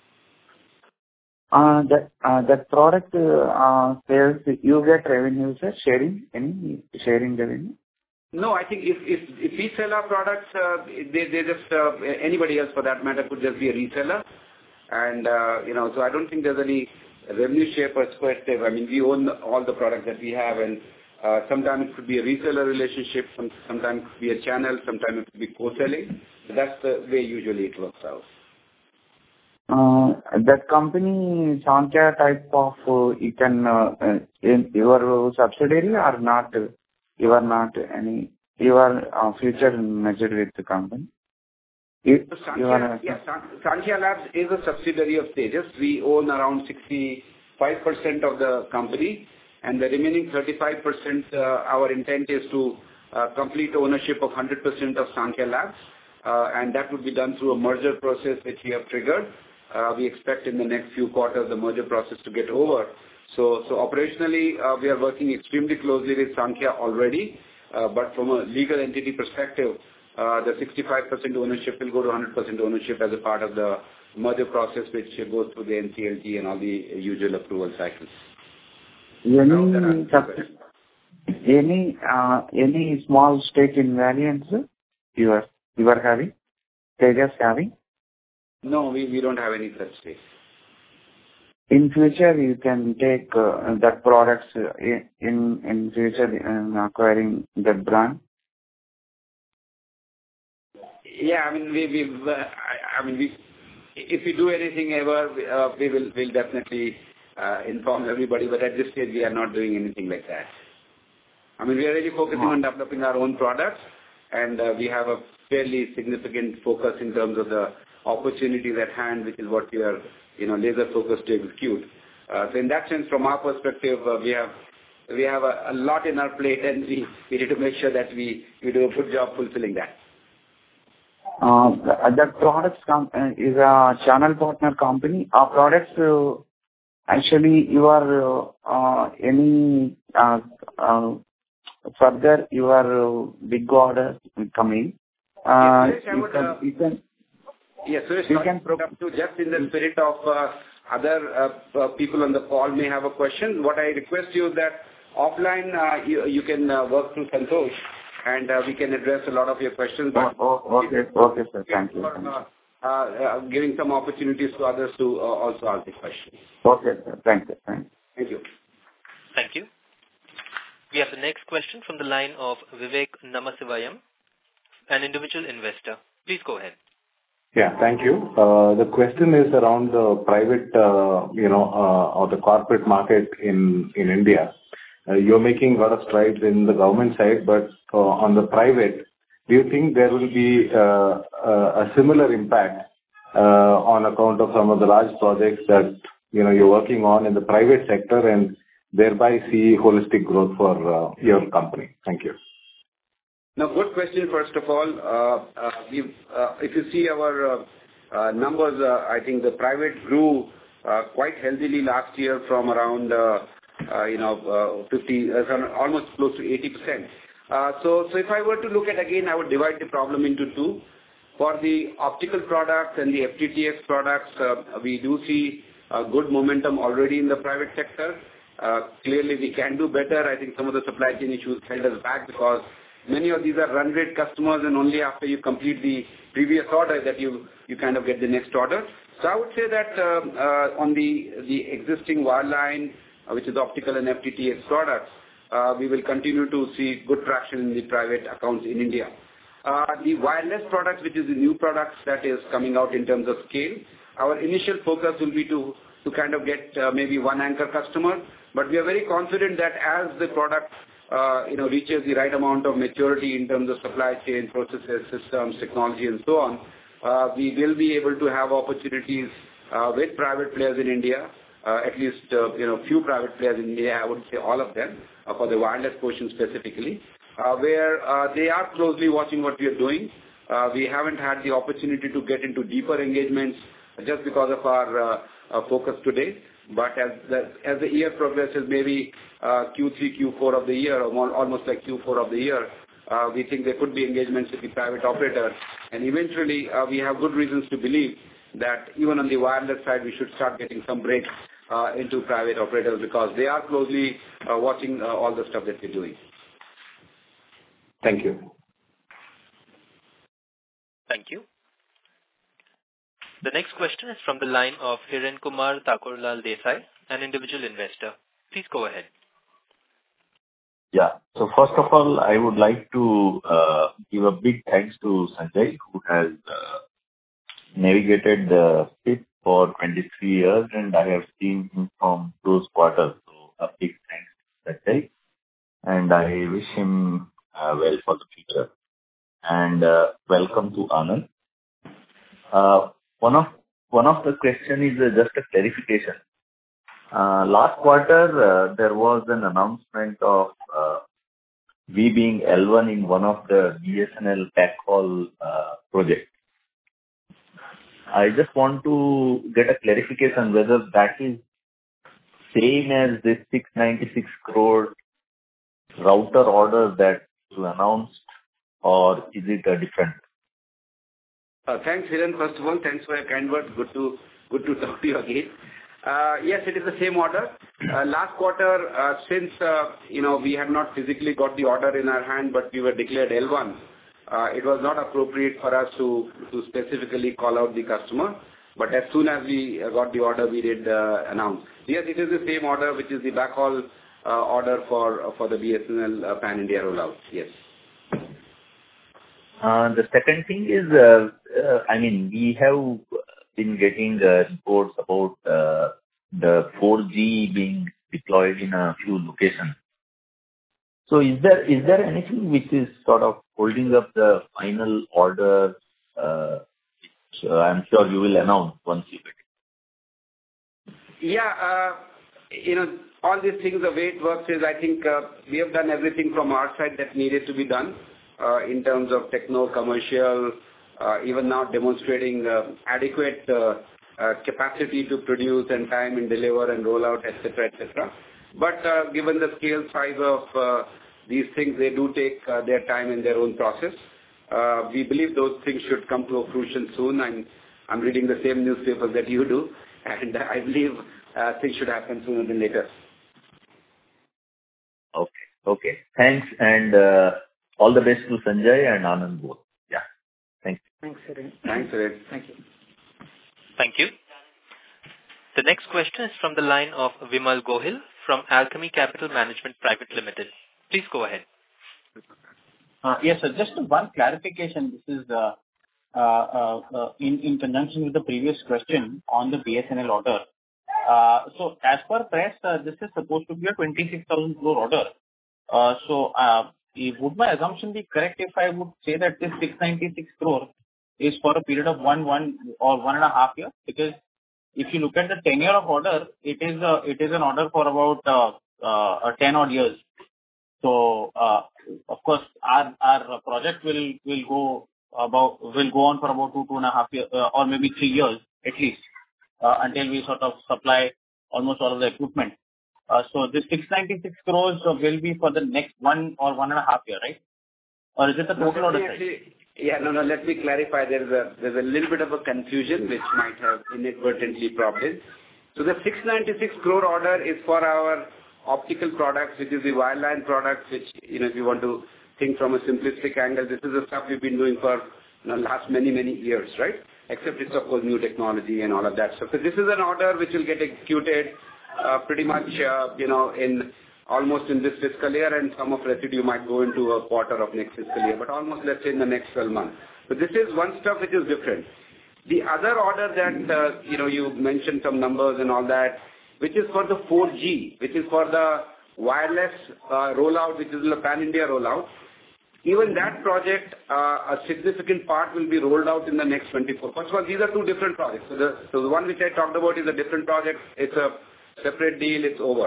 Uh, that uh, that product uh, sales, you get revenue, sir? Sharing any sharing revenue? No, I think if if if we sell our products, uh, they they just uh, anybody else for that matter could just be a reseller, and uh, you know, so I don't think there's any revenue share perspective. I mean, we own all the products that we have, and uh, sometimes it could be a reseller relationship, some, sometimes it could be a channel, sometimes it could be co-selling. So that's the way usually it works out. Uh, that company, Sankhya type of, uh, you can, uh, in your subsidiary or not, you are not any, you are uh, future measured with the company? You, so Sankhya, you are, yeah, Sankhya Labs is a subsidiary of Tejas. We own around sixty-five percent of the company, and the remaining thirty-five percent, uh, our intent is to uh, complete ownership of one hundred percent of Sankhya Labs, uh, and that would be done through a merger process which we have triggered. Uh, we expect in the next few quarters the merger process to get over. So, so operationally, uh, we are working extremely closely with Sankhya already, uh, but from a legal entity perspective, uh, the sixty-five percent ownership will go to one hundred percent ownership as a part of the merger process, which goes through the N C L T and all the usual approval cycles. Any, any, uh, any small stake in Valiant, sir? You are, you are having? Tejas having? No, we, we don't have any such stake. In future, you can take uh, that products uh, in in future in acquiring that brand. Yeah, I mean, we we uh, I, I mean we if we do anything ever, we, uh, we will will definitely uh, inform everybody. But at this stage, we are not doing anything like that. I mean, we are really focusing on developing our own products, and uh, we have a fairly significant focus in terms of the opportunities at hand, which is what we are, you know, laser focused to execute. Uh, so in that sense, from our perspective, uh, we have we have a, a lot in our plate, and we, we need to make sure that we, we do a good job fulfilling that. Uh, that products com- uh, is a channel partner company. Our products uh, actually you are uh, uh, any uh, uh, further your uh, big orders coming. Uh, yes, I would, uh, you can, Yes, Suresh, you can pro- to just in the spirit of uh, other uh, uh, people on the call may have a question. What I request you is that offline uh, you, you can uh, work through Santosh, and uh, we can address a lot of your questions. But oh, oh, okay, okay, sir. Thank you. For, uh, uh, uh, giving some opportunities to others to uh, also ask the questions. Okay, sir. Thank you. Thank you. Thank you. Thank you. We have the next question from the line of Vivek Namasivayam, an individual investor. Please go ahead. Yeah, thank you. Uh, the question is around the private, uh, you know, uh, or the corporate market in, in India. Uh, you're making a lot of strides in the government side, but uh, on the private, do you think there will be uh, uh, a similar impact uh, on account of some of the large projects that, you know, you're working on in the private sector and thereby see holistic growth for uh, your company? Thank you. Now, good question, first of all. Uh, uh, we've, uh, if you see our uh, uh, numbers, uh, I think the private grew uh, quite healthily last year from around, uh, uh, you know, uh, fifty, uh, almost close to eighty percent. Uh, so, so if I were to look at again, I would divide the problem into two. For the optical products and the F T T X products, uh, we do see uh, good momentum already in the private sector. Uh, clearly, we can do better. I think some of the supply chain issues held us back because many of these are run rate customers, and only after you complete the previous order that you, you kind of get the next order. So I would say that uh, uh, on the, the existing wireline, uh, which is optical and F T T X products, uh, we will continue to see good traction in the private accounts in India. Uh, the wireless products, which is the new products that is coming out in terms of scale, our initial focus will be to, to kind of get uh, maybe one anchor customer, but we are very confident that as the product Uh, you know, reaches the right amount of maturity in terms of supply chain, processes, systems, technology, and so on, uh, we will be able to have opportunities uh, with private players in India, uh, at least, uh, you know, few private players in India, I would say all of them, uh, for the wireless portion specifically, uh, where uh, they are closely watching what we are doing. Uh, we haven't had the opportunity to get into deeper engagements just because of our uh, uh, focus today. But as the, as the year progresses, maybe uh, Q three, Q four of the year, or more, almost like Q four of the year, uh, we think there could be engagements with the private operator. And eventually, uh, we have good reasons to believe that even on the wireless side, we should start getting some breaks uh, into private operators because they are closely uh, watching uh, all the stuff that we're doing. Thank you. Thank you. The next question is from the line of Hiren Kumar Thakurlal Desai, an individual investor. Please go ahead. Yeah. So first of all, I would like to uh, give a big thanks to Sanjay, who has uh, navigated the S I P for twenty-three years, and I have seen him from those quarters. So a big thanks to Sanjay, and I wish him uh, well for the future. And uh, welcome to Anand. Uh, one of one of the question is uh, just a clarification. Uh, last quarter, uh, there was an announcement of uh, we being L one in one of the B S N L backhaul uh, projects. I just want to get a clarification whether that is same as this six ninety-six crore router order that you announced, or is it a different? Uh, thanks, Hiren. First of all, thanks for your kind words. Good to good to talk to you again. Uh, yes, it is the same order. Uh, last quarter, uh, since uh, you know we had not physically got the order in our hand, but we were declared L one, uh, it was not appropriate for us to to specifically call out the customer. But as soon as we got the order, we did uh, announce. Yes, it is the same order, which is the backhaul uh, order for for the B S N L uh, Pan India rollout. Yes. Uh, the second thing is, uh, uh, I mean, we have been getting uh, reports about uh, the four G being deployed in a few locations. So is there is there anything which is sort of holding up the final order, uh, which uh, I'm sure you will announce once you get it? Yeah, uh, you know, all these things, the way it works is I think uh, we have done everything from our side that needed to be done. Uh, in terms of techno, commercial, uh, even now demonstrating uh, adequate uh, uh, capacity to produce and time and deliver and roll out, et cetera, et cetera. But uh, given the scale size of uh, these things, they do take uh, their time in their own process. Uh, we believe those things should come to a fruition soon. I'm, I'm reading the same newspapers that you do, and I believe uh, things should happen sooner than later. Okay, okay. Thanks, and uh, all the best to Sanjay and Anand both. Yeah. Thank you. Thanks, Hiren. Thanks, Hiren. Thank you. Thank you. The next question is from the line of Vimal Gohil from Alchemy Capital Management Private Limited. Please go ahead. Uh, yes, sir. Just one clarification. This is uh, uh, uh, uh, in, in conjunction with the previous question on the B S N L order. Uh, so as per press, uh, this is supposed to be a twenty-six thousand crore order. Uh, so uh, would my assumption be correct if I would say that this six ninety-six crore is for a period of one, one or one and a half year? Because if you look at the tenure of order, it is a, it is an order for about uh, uh, ten odd years. So uh, of course, our our project will will go about will go on for about two two and a half years uh, or maybe three years at least uh, until we sort of supply almost all of the equipment. Uh, so this six ninety-six crores will be for the next one or one and a half year, right? Or is it the total no, order actually, size? Yeah, no, no, let me clarify. There's a, there's a little bit of a confusion which might have inadvertently propped in. So the six ninety-six crore order is for our optical products, which is the wireline products, which, you know, if you want to think from a simplistic angle, this is the stuff we've been doing for, you know, last many, many years, right? Except it's, of course, new technology and all of that stuff. So this is an order which will get executed uh, pretty much, uh, you know, in almost in this fiscal year, and some of residue might go into a quarter of next fiscal year, but almost, let's say, in the next twelve months. So this is one stuff which is different. The other order that, uh, you know, you mentioned some numbers and all that, which is for the four G, which is for the wireless uh, rollout, which is the Pan-India rollout. Even that project, uh, a significant part will be rolled out in the next twenty-four. First of all, these are two different projects. So the, so the one which I talked about is a different project. It's a separate deal. It's over.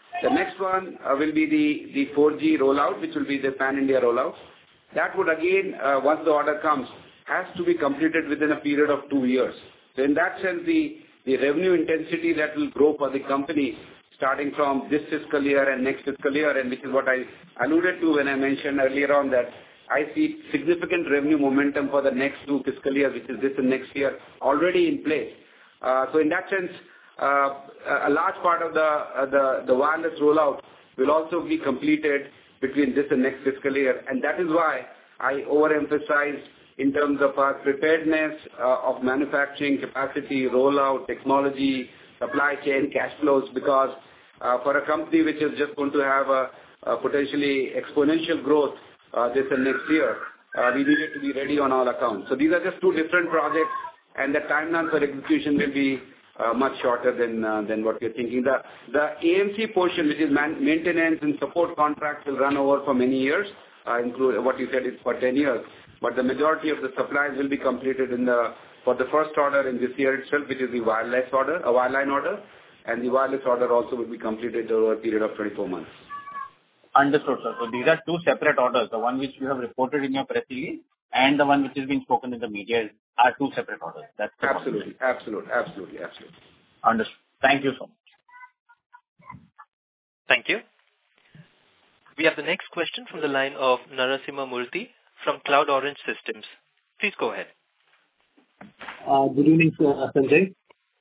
The next one uh, will be the, the four G rollout, which will be the pan-India rollout. That would again, uh, once the order comes, has to be completed within a period of two years. So in that sense, the, the revenue intensity that will grow for the company starting from this fiscal year and next fiscal year, and which is what I alluded to when I mentioned earlier on that I see significant revenue momentum for the next two fiscal years, which is this and next year, already in place. Uh, so in that sense, uh, a large part of the, uh, the, the wireless rollout will also be completed between this and next fiscal year. And that is why I overemphasized in terms of our preparedness uh, of manufacturing capacity, rollout, technology, supply chain, cash flows, because uh, for a company which is just going to have a, a potentially exponential growth uh, this and next year, uh, we needed to be ready on all accounts. So these are just two different projects, and the timeline for execution will be uh, much shorter than uh, than what we're thinking. The the A M C portion, which is man, maintenance and support contracts, will run over for many years. Uh, include what you said is for ten years, but the majority of the supplies will be completed in the for the first order in this year itself, which is the wireless order, a wireline order, and the wireless order also will be completed over a period of twenty-four months. Understood, sir. So these are two separate orders. The one which you have reported in your press release and the one which has been spoken in the media are two separate orders. That's absolutely, absolutely, absolutely, absolutely. Understood. Thank you so much. Thank you. We have the next question from the line of Narasimha Murthy from Cloud Orange Systems. Please go ahead. Uh, good evening, sir, Sanjay.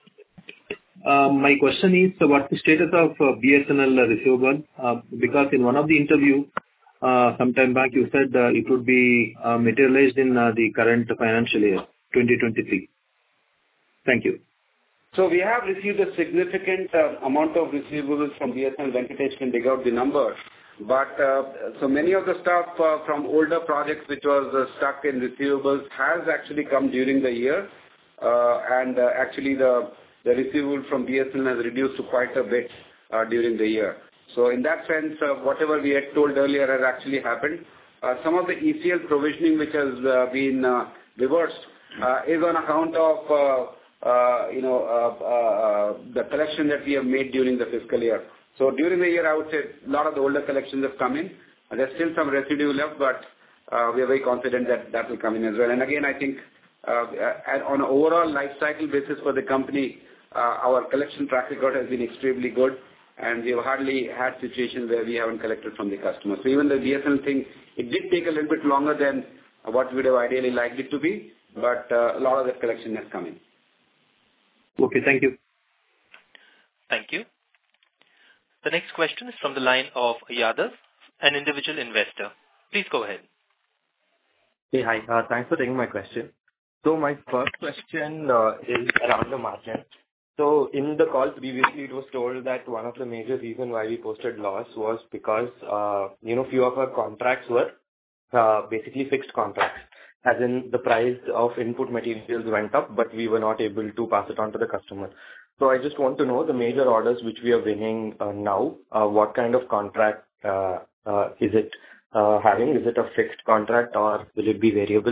Uh, my question is, uh, what's the status of uh, B S N L receivable? Uh, because in one of the interview, uh, some time back, you said uh, it would be uh, materialized in uh, the current financial year, twenty twenty-three. Thank you. So we have received a significant uh, amount of receivables from B S N L. Venkatesh can dig out the number. But uh, so many of the stuff uh, from older projects which was uh, stuck in receivables has actually come during the year. Uh, and uh, actually the the receivable from B S N L has reduced to quite a bit uh, during the year. So in that sense, uh, whatever we had told earlier has actually happened. Uh, some of the E C L provisioning which has uh, been uh, reversed uh, is on account of uh, uh, you know uh, uh, the collection that we have made during the fiscal year. So during the year, I would say a lot of the older collections have come in. Uh, there's still some residue left, but uh, we are very confident that that will come in as well. And again, I think uh, on an overall life cycle basis for the company, Uh, our collection track record has been extremely good, and we have hardly had situations where we haven't collected from the customer. So even the B S N L thing, it did take a little bit longer than what we would have ideally liked it to be, but uh, a lot of that collection has come in. Okay, thank you. Thank you. The next question is from the line of Yadav, an individual investor. Please go ahead. Hey, hi. Uh, thanks for taking my question. So my first question uh, is around the margin. So in the call previously, it was told that one of the major reasons why we posted loss was because, uh, you know, few of our contracts were uh, basically fixed contracts, as in the price of input materials went up, but we were not able to pass it on to the customer. So I just want to know the major orders which we are winning uh, now, uh, what kind of contract uh, uh, is it uh, having? Is it a fixed contract or will it be variable?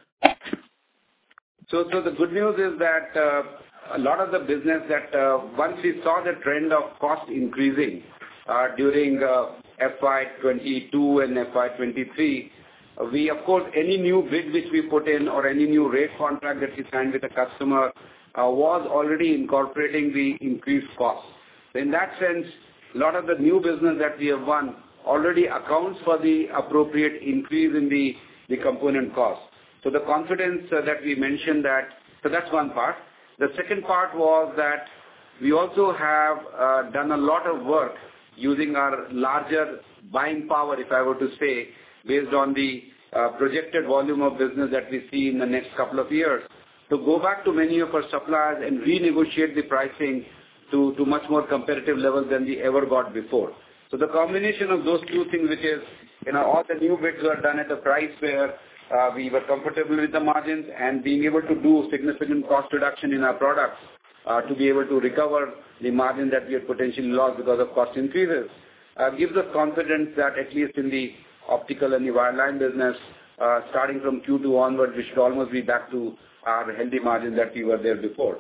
So, so the good news is that uh, a lot of the business that uh, once we saw the trend of cost increasing uh, during uh, F Y twenty-two and F Y twenty-three, uh, we of course any new bid which we put in or any new rate contract that we signed with a customer uh, was already incorporating the increased cost. So in that sense, a lot of the new business that we have won already accounts for the appropriate increase in the, the component cost. So the confidence uh, that we mentioned that, so that's one part. The second part was that we also have uh, done a lot of work using our larger buying power, if I were to say, based on the uh, projected volume of business that we see in the next couple of years, to go back to many of our suppliers and renegotiate the pricing to, to much more competitive levels than we ever got before. So the combination of those two things, which is, you know, all the new bids were done at a price where Uh, we were comfortable with the margins, and being able to do significant cost reduction in our products uh, to be able to recover the margin that we had potentially lost because of cost increases uh, gives us confidence that at least in the optical and the wireline business, uh, starting from Q two onward, we should almost be back to our healthy margins that we were there before.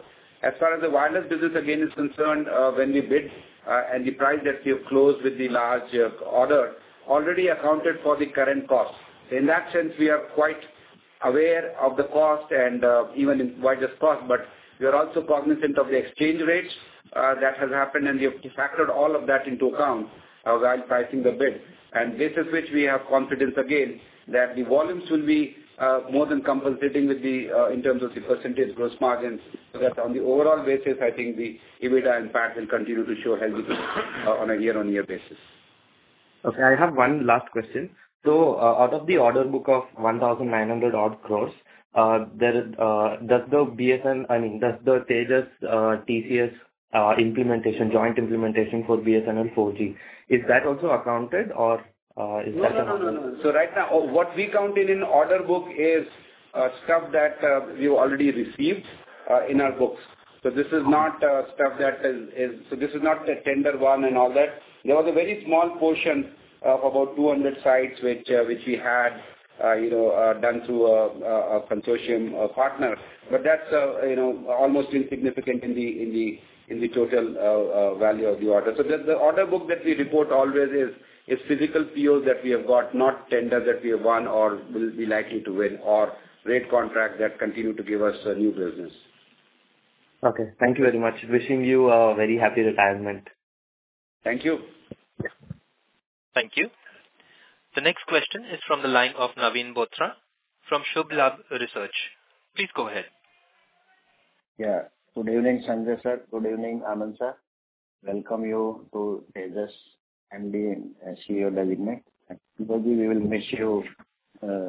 As far as the wireless business again is concerned, uh, when we bid uh, and the price that we have closed with the large uh, order already accounted for the current cost. So in that sense, we are quite aware of the cost and uh, even in why just cost, but we are also cognizant of the exchange rates uh, that has happened, and we have factored all of that into account uh, while pricing the bid. And basis which we have confidence again that the volumes will be uh, more than compensating with the uh, in terms of the percentage gross margins, so that on the overall basis, I think the EBITDA and P A T will continue to show healthy uh, on a year-on-year basis. Okay, I have one last question. So, uh, out of the order book of one thousand nine hundred odd crores, uh, there uh, does the B S N, I mean, does the Tejas uh, T C S uh, implementation, joint implementation for B S N L four G, is that also accounted, or uh, is no, that no, no, no, no. So right now, oh, what we counted in order book is uh, stuff that uh, we've already received uh, in our books. So this is not uh, stuff that is, is, so this is not the tender one and all that. There was a very small portion of about two hundred sites which uh, which we had, uh, you know, uh, done through a, a, a consortium a partner. But that's, uh, you know, almost insignificant in the in the in the total uh, uh, value of the order. So the, the order book that we report always is is physical P Os that we have got, not tenders that we have won or will be likely to win, or rate contracts that continue to give us uh, new business. Okay, thank you very much. Wishing you a very happy retirement. Thank you. Thank you. The next question is from the line of Naveen Bothra from Shubh Labh Research. Please go ahead. Yeah. Good evening, Sanjay sir. Good evening, Anand sir. Welcome you to Tejas M D and C E O designate. Because we will miss you uh,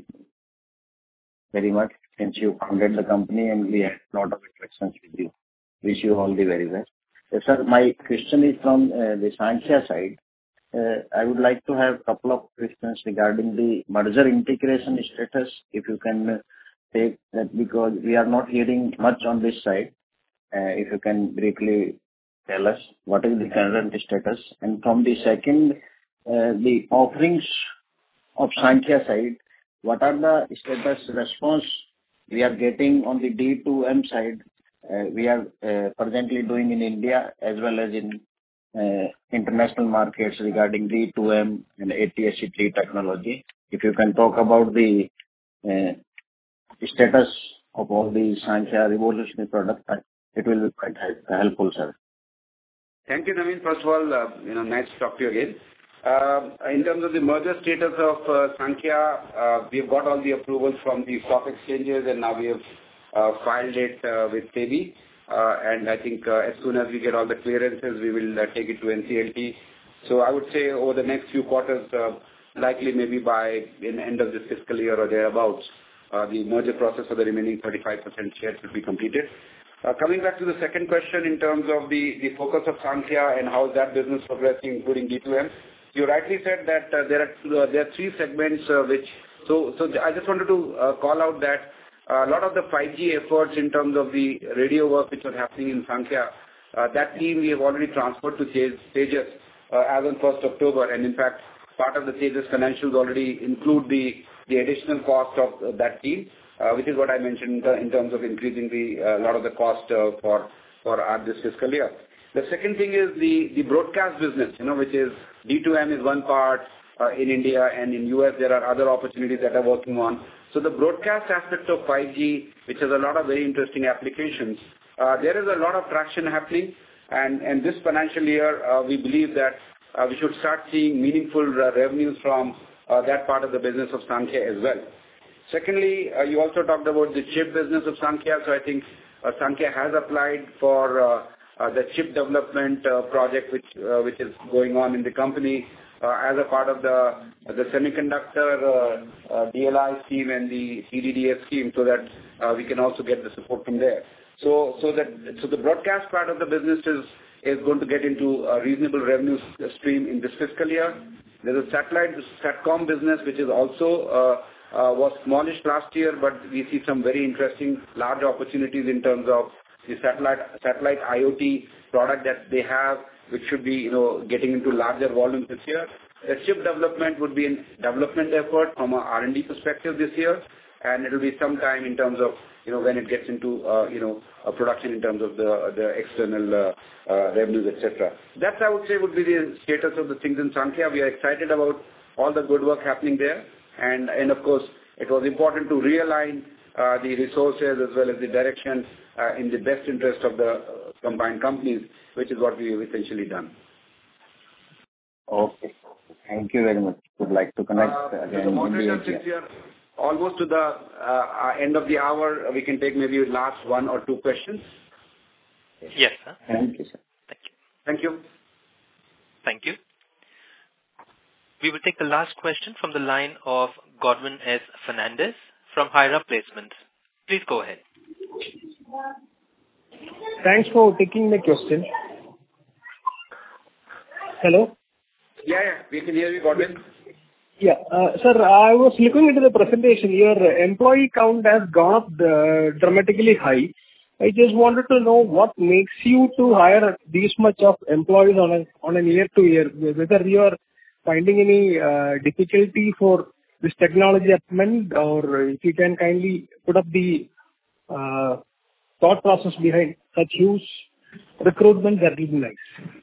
very much since you founded the company and we had a lot of interactions with you. Wish you all the very best. Uh, sir, my question is from uh, the Sankhya side. Uh, I would like to have a couple of questions regarding the merger integration status, if you can uh, take that, because we are not hearing much on this side. Uh, if you can briefly tell us what is the current status. And from the second, uh, the offerings of Sankhya side, what are the status response we are getting on the D two M side? Uh, we are uh, presently doing in India as well as in Uh, international markets regarding D two M and A T S C three technology. If you can talk about the uh, status of all the Sankhya revolutionary products, it will be quite helpful, sir. Thank you, Naveen. First of all, uh, you know, nice to talk to you again. Uh, in terms of the merger status of uh, Sankhya, uh, we've got all the approvals from the stock exchanges, and now we have uh, filed it uh, with SEBI. Uh, and I think uh, as soon as we get all the clearances, we will uh, take it to N C L T. So I would say over the next few quarters, uh, likely maybe by in end of this fiscal year or thereabouts, uh, the merger process for the remaining thirty-five percent shares will be completed. Uh, coming back to the second question in terms of the, the focus of Sankhya and how is that business progressing, including D two M, you rightly said that uh, there are uh, there are three segments uh, which. So so I just wanted to uh, call out that. A lot of the five G efforts in terms of the radio work which was happening in Sankhya, uh, that team we have already transferred to Tejas uh, as on first October, and in fact part of the Tejas financials already include the, the additional cost of uh, that team, uh, which is what I mentioned uh, in terms of increasing the uh, lot of the cost uh, for for our this fiscal year. The second thing is the, the broadcast business, you know, which is D two M is one part uh, in India, and in U S there are other opportunities that are working on. So the broadcast aspect of five G, which has a lot of very interesting applications, uh, there is a lot of traction happening, and, and this financial year uh, we believe that uh, we should start seeing meaningful uh, revenues from uh, that part of the business of Sankhya as well. Secondly, uh, you also talked about the chip business of Sankhya, so I think uh, Sankhya has applied for uh, uh, the chip development uh, project which, uh, which is going on in the company. Uh, as a part of the the semiconductor uh, uh, D L I scheme and the C D D S scheme, so that uh, we can also get the support from there. So, so that so the broadcast part of the business is is going to get into a reasonable revenue stream in this fiscal year. There's a satellite satcom business which is also uh, uh, was smallish last year, but we see some very interesting large opportunities in terms of the satellite satellite IoT product that they have, which should be, you know, getting into larger volumes this year. The chip development would be a development effort from a R and D perspective this year, and it will be some time in terms of you know, when it gets into, uh, you know, uh, production in terms of the the external uh, uh, revenues, et cetera. That, I would say, would be the status of the things in Sankhya. We are excited about all the good work happening there. And, and of course, it was important to realign uh, the resources as well as the direction uh, in the best interest of the uh, combined companies, which is what we have essentially done. Okay. Thank you very much. Would like to connect uh, again. The moderator, since we are almost to the uh, end of the hour, we can take maybe last one or two questions. Yes, sir. Thank you, sir. Thank you. Thank you. Thank you. We will take the last question from the line of Godwin S. Fernandez from Hyra Placements. Please go ahead. Thanks for taking the question. Hello? Yeah, yeah, we can hear you, Godwin. Yeah, uh, sir, I was looking into the presentation. Your employee count has gone up uh, dramatically high. I just wanted to know what makes you to hire this much of employees on a on a year to year. Whether you are finding any uh, difficulty for this technology upment, or if you can kindly put up the uh, thought process behind such huge recruitment, that will be nice.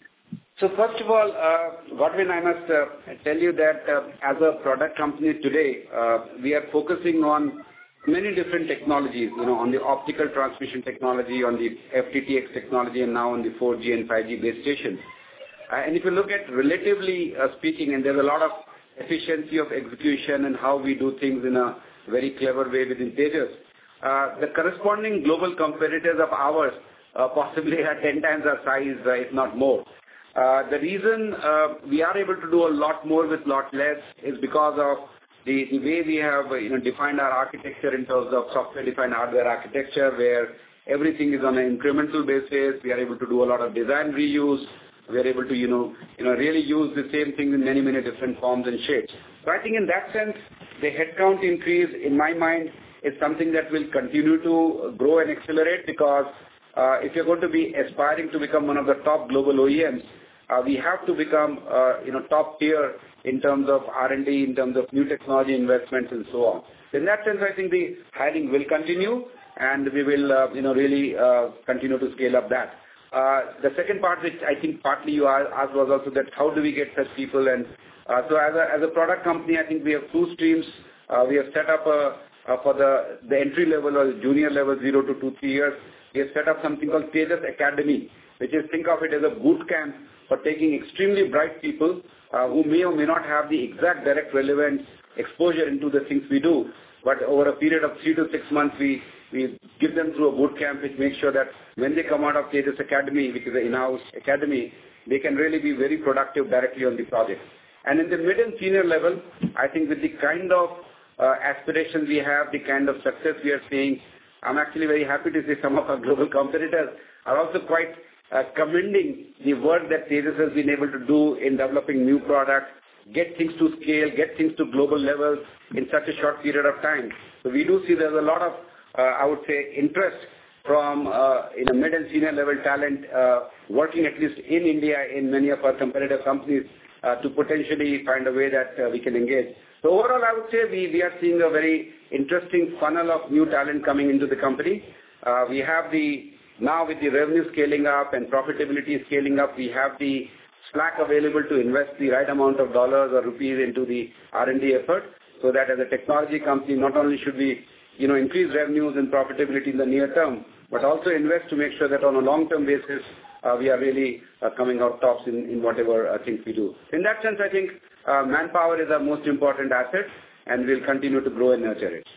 So first of all, uh, Godwin, I must uh, tell you that uh, as a product company today, uh, we are focusing on many different technologies, you know, on the optical transmission technology, on the F T T X technology, and now on the four G and five G base stations. Uh, and if you look at relatively uh, speaking, and there's a lot of efficiency of execution and how we do things in a very clever way within Tejas, uh, the corresponding global competitors of ours uh, possibly are ten times our size, uh, if not more. Uh, the reason uh, we are able to do a lot more with lot less is because of the, the way we have uh, you know, defined our architecture in terms of software-defined hardware architecture, where everything is on an incremental basis. We are able to do a lot of design reuse. We are able to, you know, you know, really use the same thing in many, many different forms and shapes. So I think in that sense, the headcount increase, in my mind, is something that will continue to grow and accelerate, because uh, if you're going to be aspiring to become one of the top global O E Ms, uh, we have to become, uh, you know, top tier in terms of R and D, in terms of new technology investments and so on. In that sense, I think the hiring will continue, and we will, uh, you know, really uh, continue to scale up that. Uh, the second part, which I think partly you asked, was also that how do we get such people? And uh, so as a, as a product company, I think we have two streams. Uh, we have set up a, a, for the, the entry level or junior level, zero to two, three years, we have set up something called Tejas Academy, which is, think of it as a boot camp for taking extremely bright people uh, who may or may not have the exact direct relevant exposure into the things we do. But over a period of three to six months, we, we give them through a boot camp, which makes sure that when they come out of Tejas Academy, which is an in-house academy, they can really be very productive directly on the project. And in the mid and senior level, I think with the kind of uh, aspirations we have, the kind of success we are seeing, I'm actually very happy to see some of our global competitors are also quite uh, commending the work that Tejas has been able to do in developing new products, get things to scale, get things to global levels in such a short period of time. So we do see there's a lot of, uh, I would say, interest from uh, in a mid and senior level talent uh, working at least in India in many of our competitive companies uh, to potentially find a way that uh, we can engage. So overall, I would say we, we are seeing a very interesting funnel of new talent coming into the company. Uh, we have the, now with the revenue scaling up and profitability scaling up, we have the slack available to invest the right amount of dollars or rupees into the R and D effort, so that as a technology company, not only should we, you know, increase revenues and profitability in the near term, but also invest to make sure that on a long-term basis, uh, we are really uh, coming out tops in, in whatever uh, things we do. In that sense, I think uh, manpower is our most important asset, and we'll continue to grow and nurture it.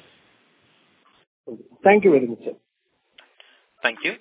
Thank you very much, sir. Thank you.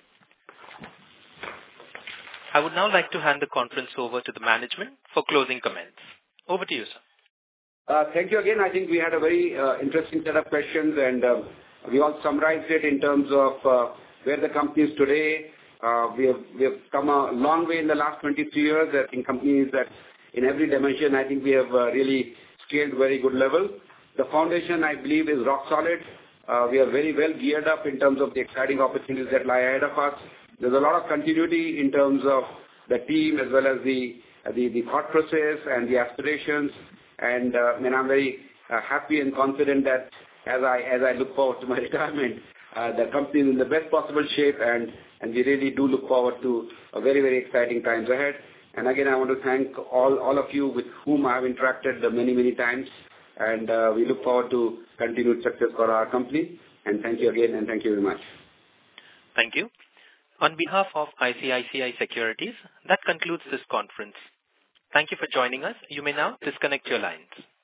I would now like to hand the conference over to the management for closing comments. Over to you, sir. Uh, thank you again. I think we had a very uh, interesting set of questions, and uh, we all summarized it in terms of uh, where the company is today. Uh, we have we have come a long way in the last twenty-three years. I think companies that in every dimension, I think we have uh, really scaled very good level. The foundation, I believe, is rock solid. Uh, we are very well geared up in terms of the exciting opportunities that lie ahead of us. There's a lot of continuity in terms of the team as well as the uh, the, the thought process and the aspirations. And, uh, and I'm very uh, happy and confident that as I as I look forward to my retirement, Uh, the company is in the best possible shape, and, and we really do look forward to a very, very exciting times ahead. And again, I want to thank all, all of you with whom I have interacted many, many times. And uh, we look forward to continued success for our company. And thank you again, and thank you very much. Thank you. On behalf of I C I C I Securities, that concludes this conference. Thank you for joining us. You may now disconnect your lines.